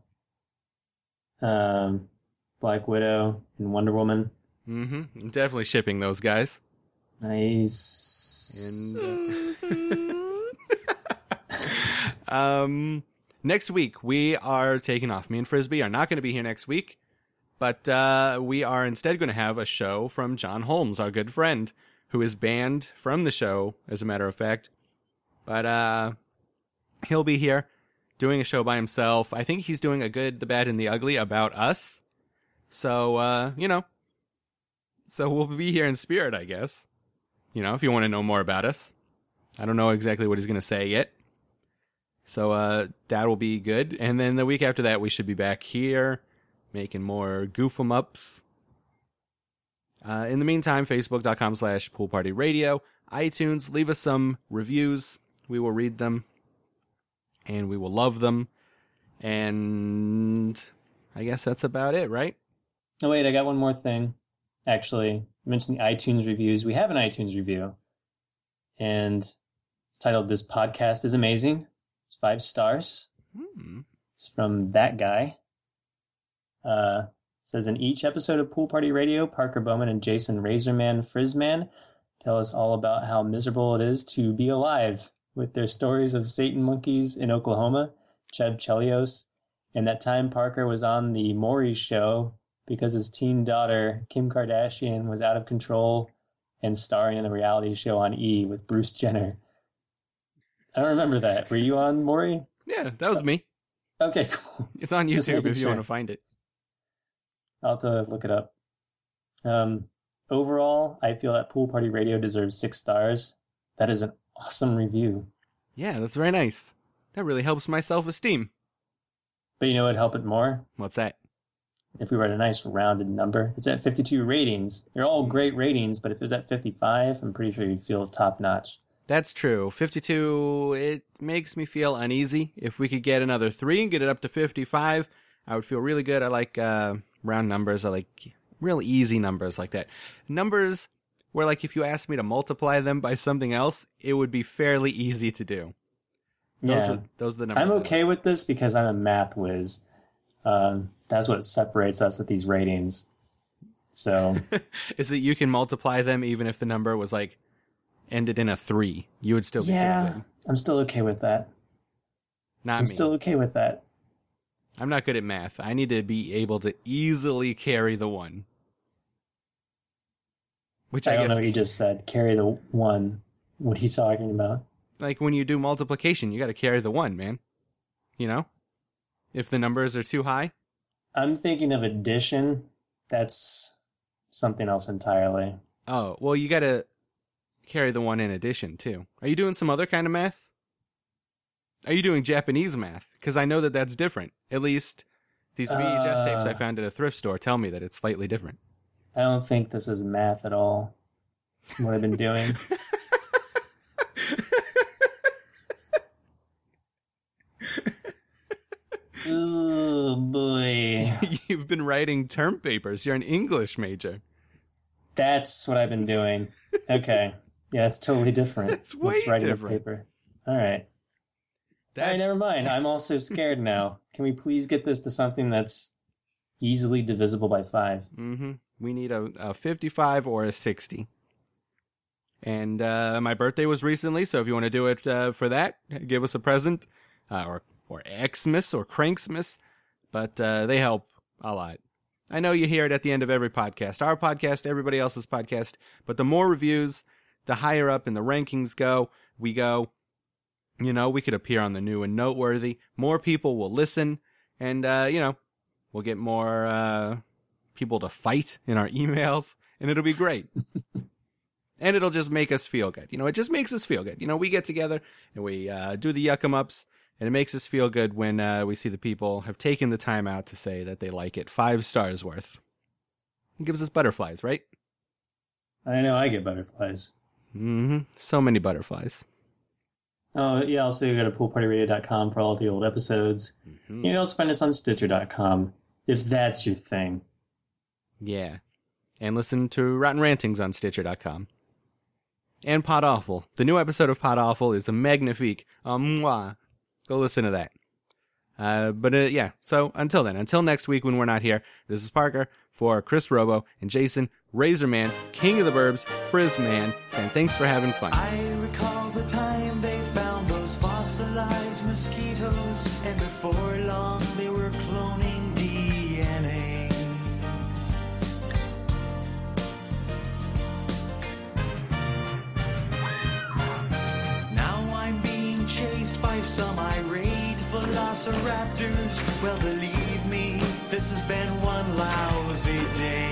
Widow and Wonder Woman? Mm-hmm. I'm definitely shipping those guys. Nice. And, Next week, we are taking off. Me and Frisbee are not going to be here next week, but we are instead going to have a show from John Holmes, our good friend, who is banned from the show, as a matter of fact. But he'll be here doing a show by himself. I think he's doing a Good, the Bad, and the Ugly about us. So, so we'll be here in spirit, I guess. If you want to know more about us. I don't know exactly what he's going to say yet. So that will be good. And then the week after that, we should be back here making more goof 'em ups. In the meantime, facebook.com/poolpartyradio, iTunes, leave us some reviews. We will read them and we will love them. And I guess that's about it, right? Oh, wait, I got one more thing. Actually, you mentioned the iTunes reviews. We have an iTunes review, and it's titled "This Podcast is Amazing." It's 5 stars. It's from that guy. It says, in each episode of Pool Party Radio, Parker Bowman and Jason Razorman Frisman tell us all about how miserable it is to be alive, with their stories of Satan monkeys in Oklahoma, Cheb Chelios, and that time Parker was on the Maury show because his teen daughter, Kim Kardashian, was out of control and starring in a reality show on E! With Bruce Jenner. I don't remember that. Were you on Maury? Yeah, that was me. Okay, cool. It's on YouTube if you want to find it. I'll have to look it up. Overall, I feel that Pool Party Radio deserves 6 stars. That is an awesome review. Yeah, that's very nice. That really helps my self-esteem. But you know what would help it more? What's that? If we were at a nice rounded number. It's at 52 ratings. They're all great ratings, but if it was at 55, I'm pretty sure you'd feel top-notch. That's true. 52, it makes me feel uneasy. If we could get another 3 and get it up to 55, I would feel really good. I like round numbers. I like real easy numbers like that. Numbers where, like, if you asked me to multiply them by something else, it would be fairly easy to do. Those are the numbers. I'm okay with this because I'm a math whiz. That's what separates us with these ratings. So, is that you can multiply them even if the number was like ended in a 3. You would still be good. I'm still okay with that. I'm still okay with that. I'm not good at math. I need to be able to easily carry the 1. Which I don't guess, know what you just said. Carry the 1. What are you talking about? Like when you do multiplication, you got to carry the 1, man. If the numbers are too high. I'm thinking of addition. That's something else entirely. Oh, well, you got to carry the 1 in addition, too. Are you doing some other kind of math? Are you doing Japanese math? Because I know that that's different. At least these VHS tapes I found at a thrift store tell me that it's slightly different. I don't think this is math at all, what I've been doing. Oh, boy. You've been writing term papers. You're an English major. That's what I've been doing. Okay. Yeah, it's totally different. It's way different. A paper. All right. All right, never mind. I'm also scared now. Can we please get this to something that's easily divisible by 5? Mm-hmm. We need a 55 or a 60. And my birthday was recently, so if you want to do it for that, give us a present. Or Xmas or Cranksmas. But they help a lot. I know you hear it at the end of every podcast. Our podcast, everybody else's podcast. But the more reviews, the higher up in the rankings we go. We could appear on the new and noteworthy. More people will listen. And, we'll get more people to fight in our emails. And it'll be great. And it'll just make us feel good. It just makes us feel good. We get together and we do the yuck 'em ups. And it makes us feel good when we see the people have taken the time out to say that they like it. 5 stars worth. It gives us butterflies, right? I know, I get butterflies. Mm-hmm. So many butterflies. Oh, yeah, also you go to poolpartyradio.com for all the old episodes. Mm-hmm. You can also find us on Stitcher.com, if that's your thing. Yeah. And listen to Rotten Rantings on Stitcher.com. And Pod Awful. The new episode of Pod Awful is a magnifique. Mwah. Go listen to that. Yeah, so until then, until next week when we're not here, this is Parker for Chris Robo and Jason Razorman, King of the Burbs, Frizzman, saying thanks for having fun. I recall the time they found those fossilized mosquitoes, and before long they were cloning DNA. Now I'm being chased by some irate velociraptors. Well, believe me, this has been one lousy day.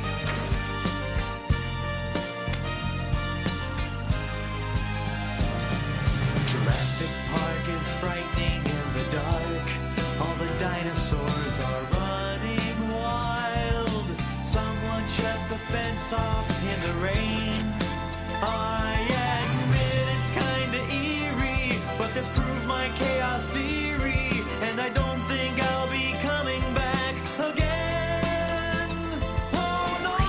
Jurassic Park is frightening in the dark. All the dinosaurs are running wild. Someone shut the fence off in the rain. I admit it's kinda eerie, but this proves my chaos theory, and I don't think I'll be coming back again. Oh no!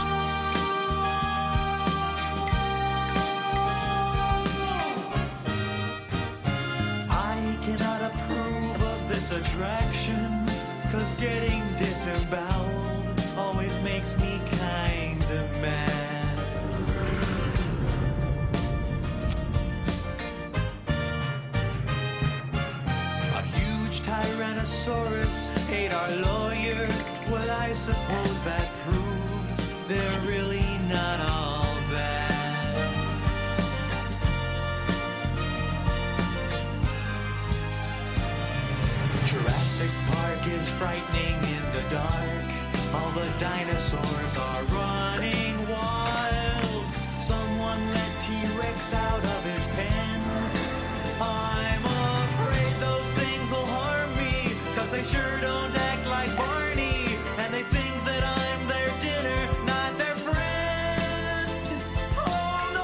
I cannot approve of this attraction, 'cause getting disemboweled always makes me kinda mad. A huge Tyrannosaurus ate our lawyer. Well, I suppose that proves they're really not all bad. Jurassic Park is frightening in the dark. All the dinosaurs are running wild. Someone let T-Rex out of his pen. I'm afraid those things will harm me, 'cause they sure don't act like Barney, and they think that I'm their dinner, not their friend. Oh no!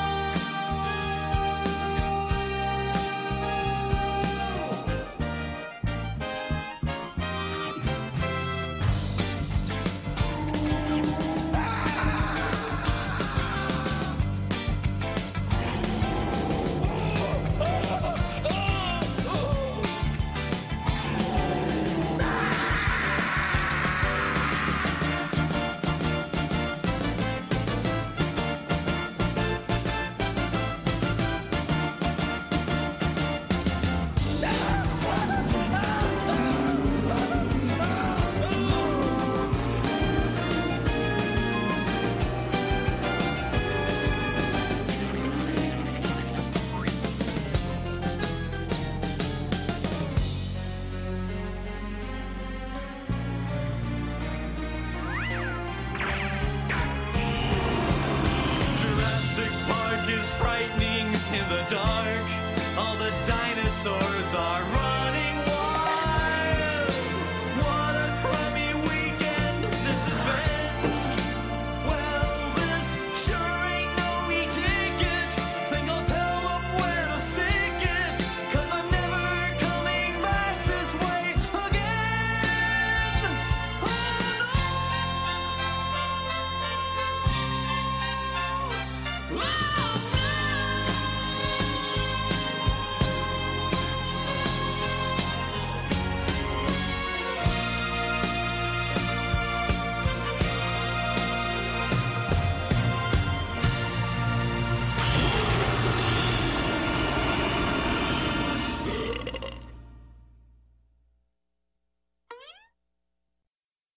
Jurassic Park is frightening in the dark. All the dinosaurs are running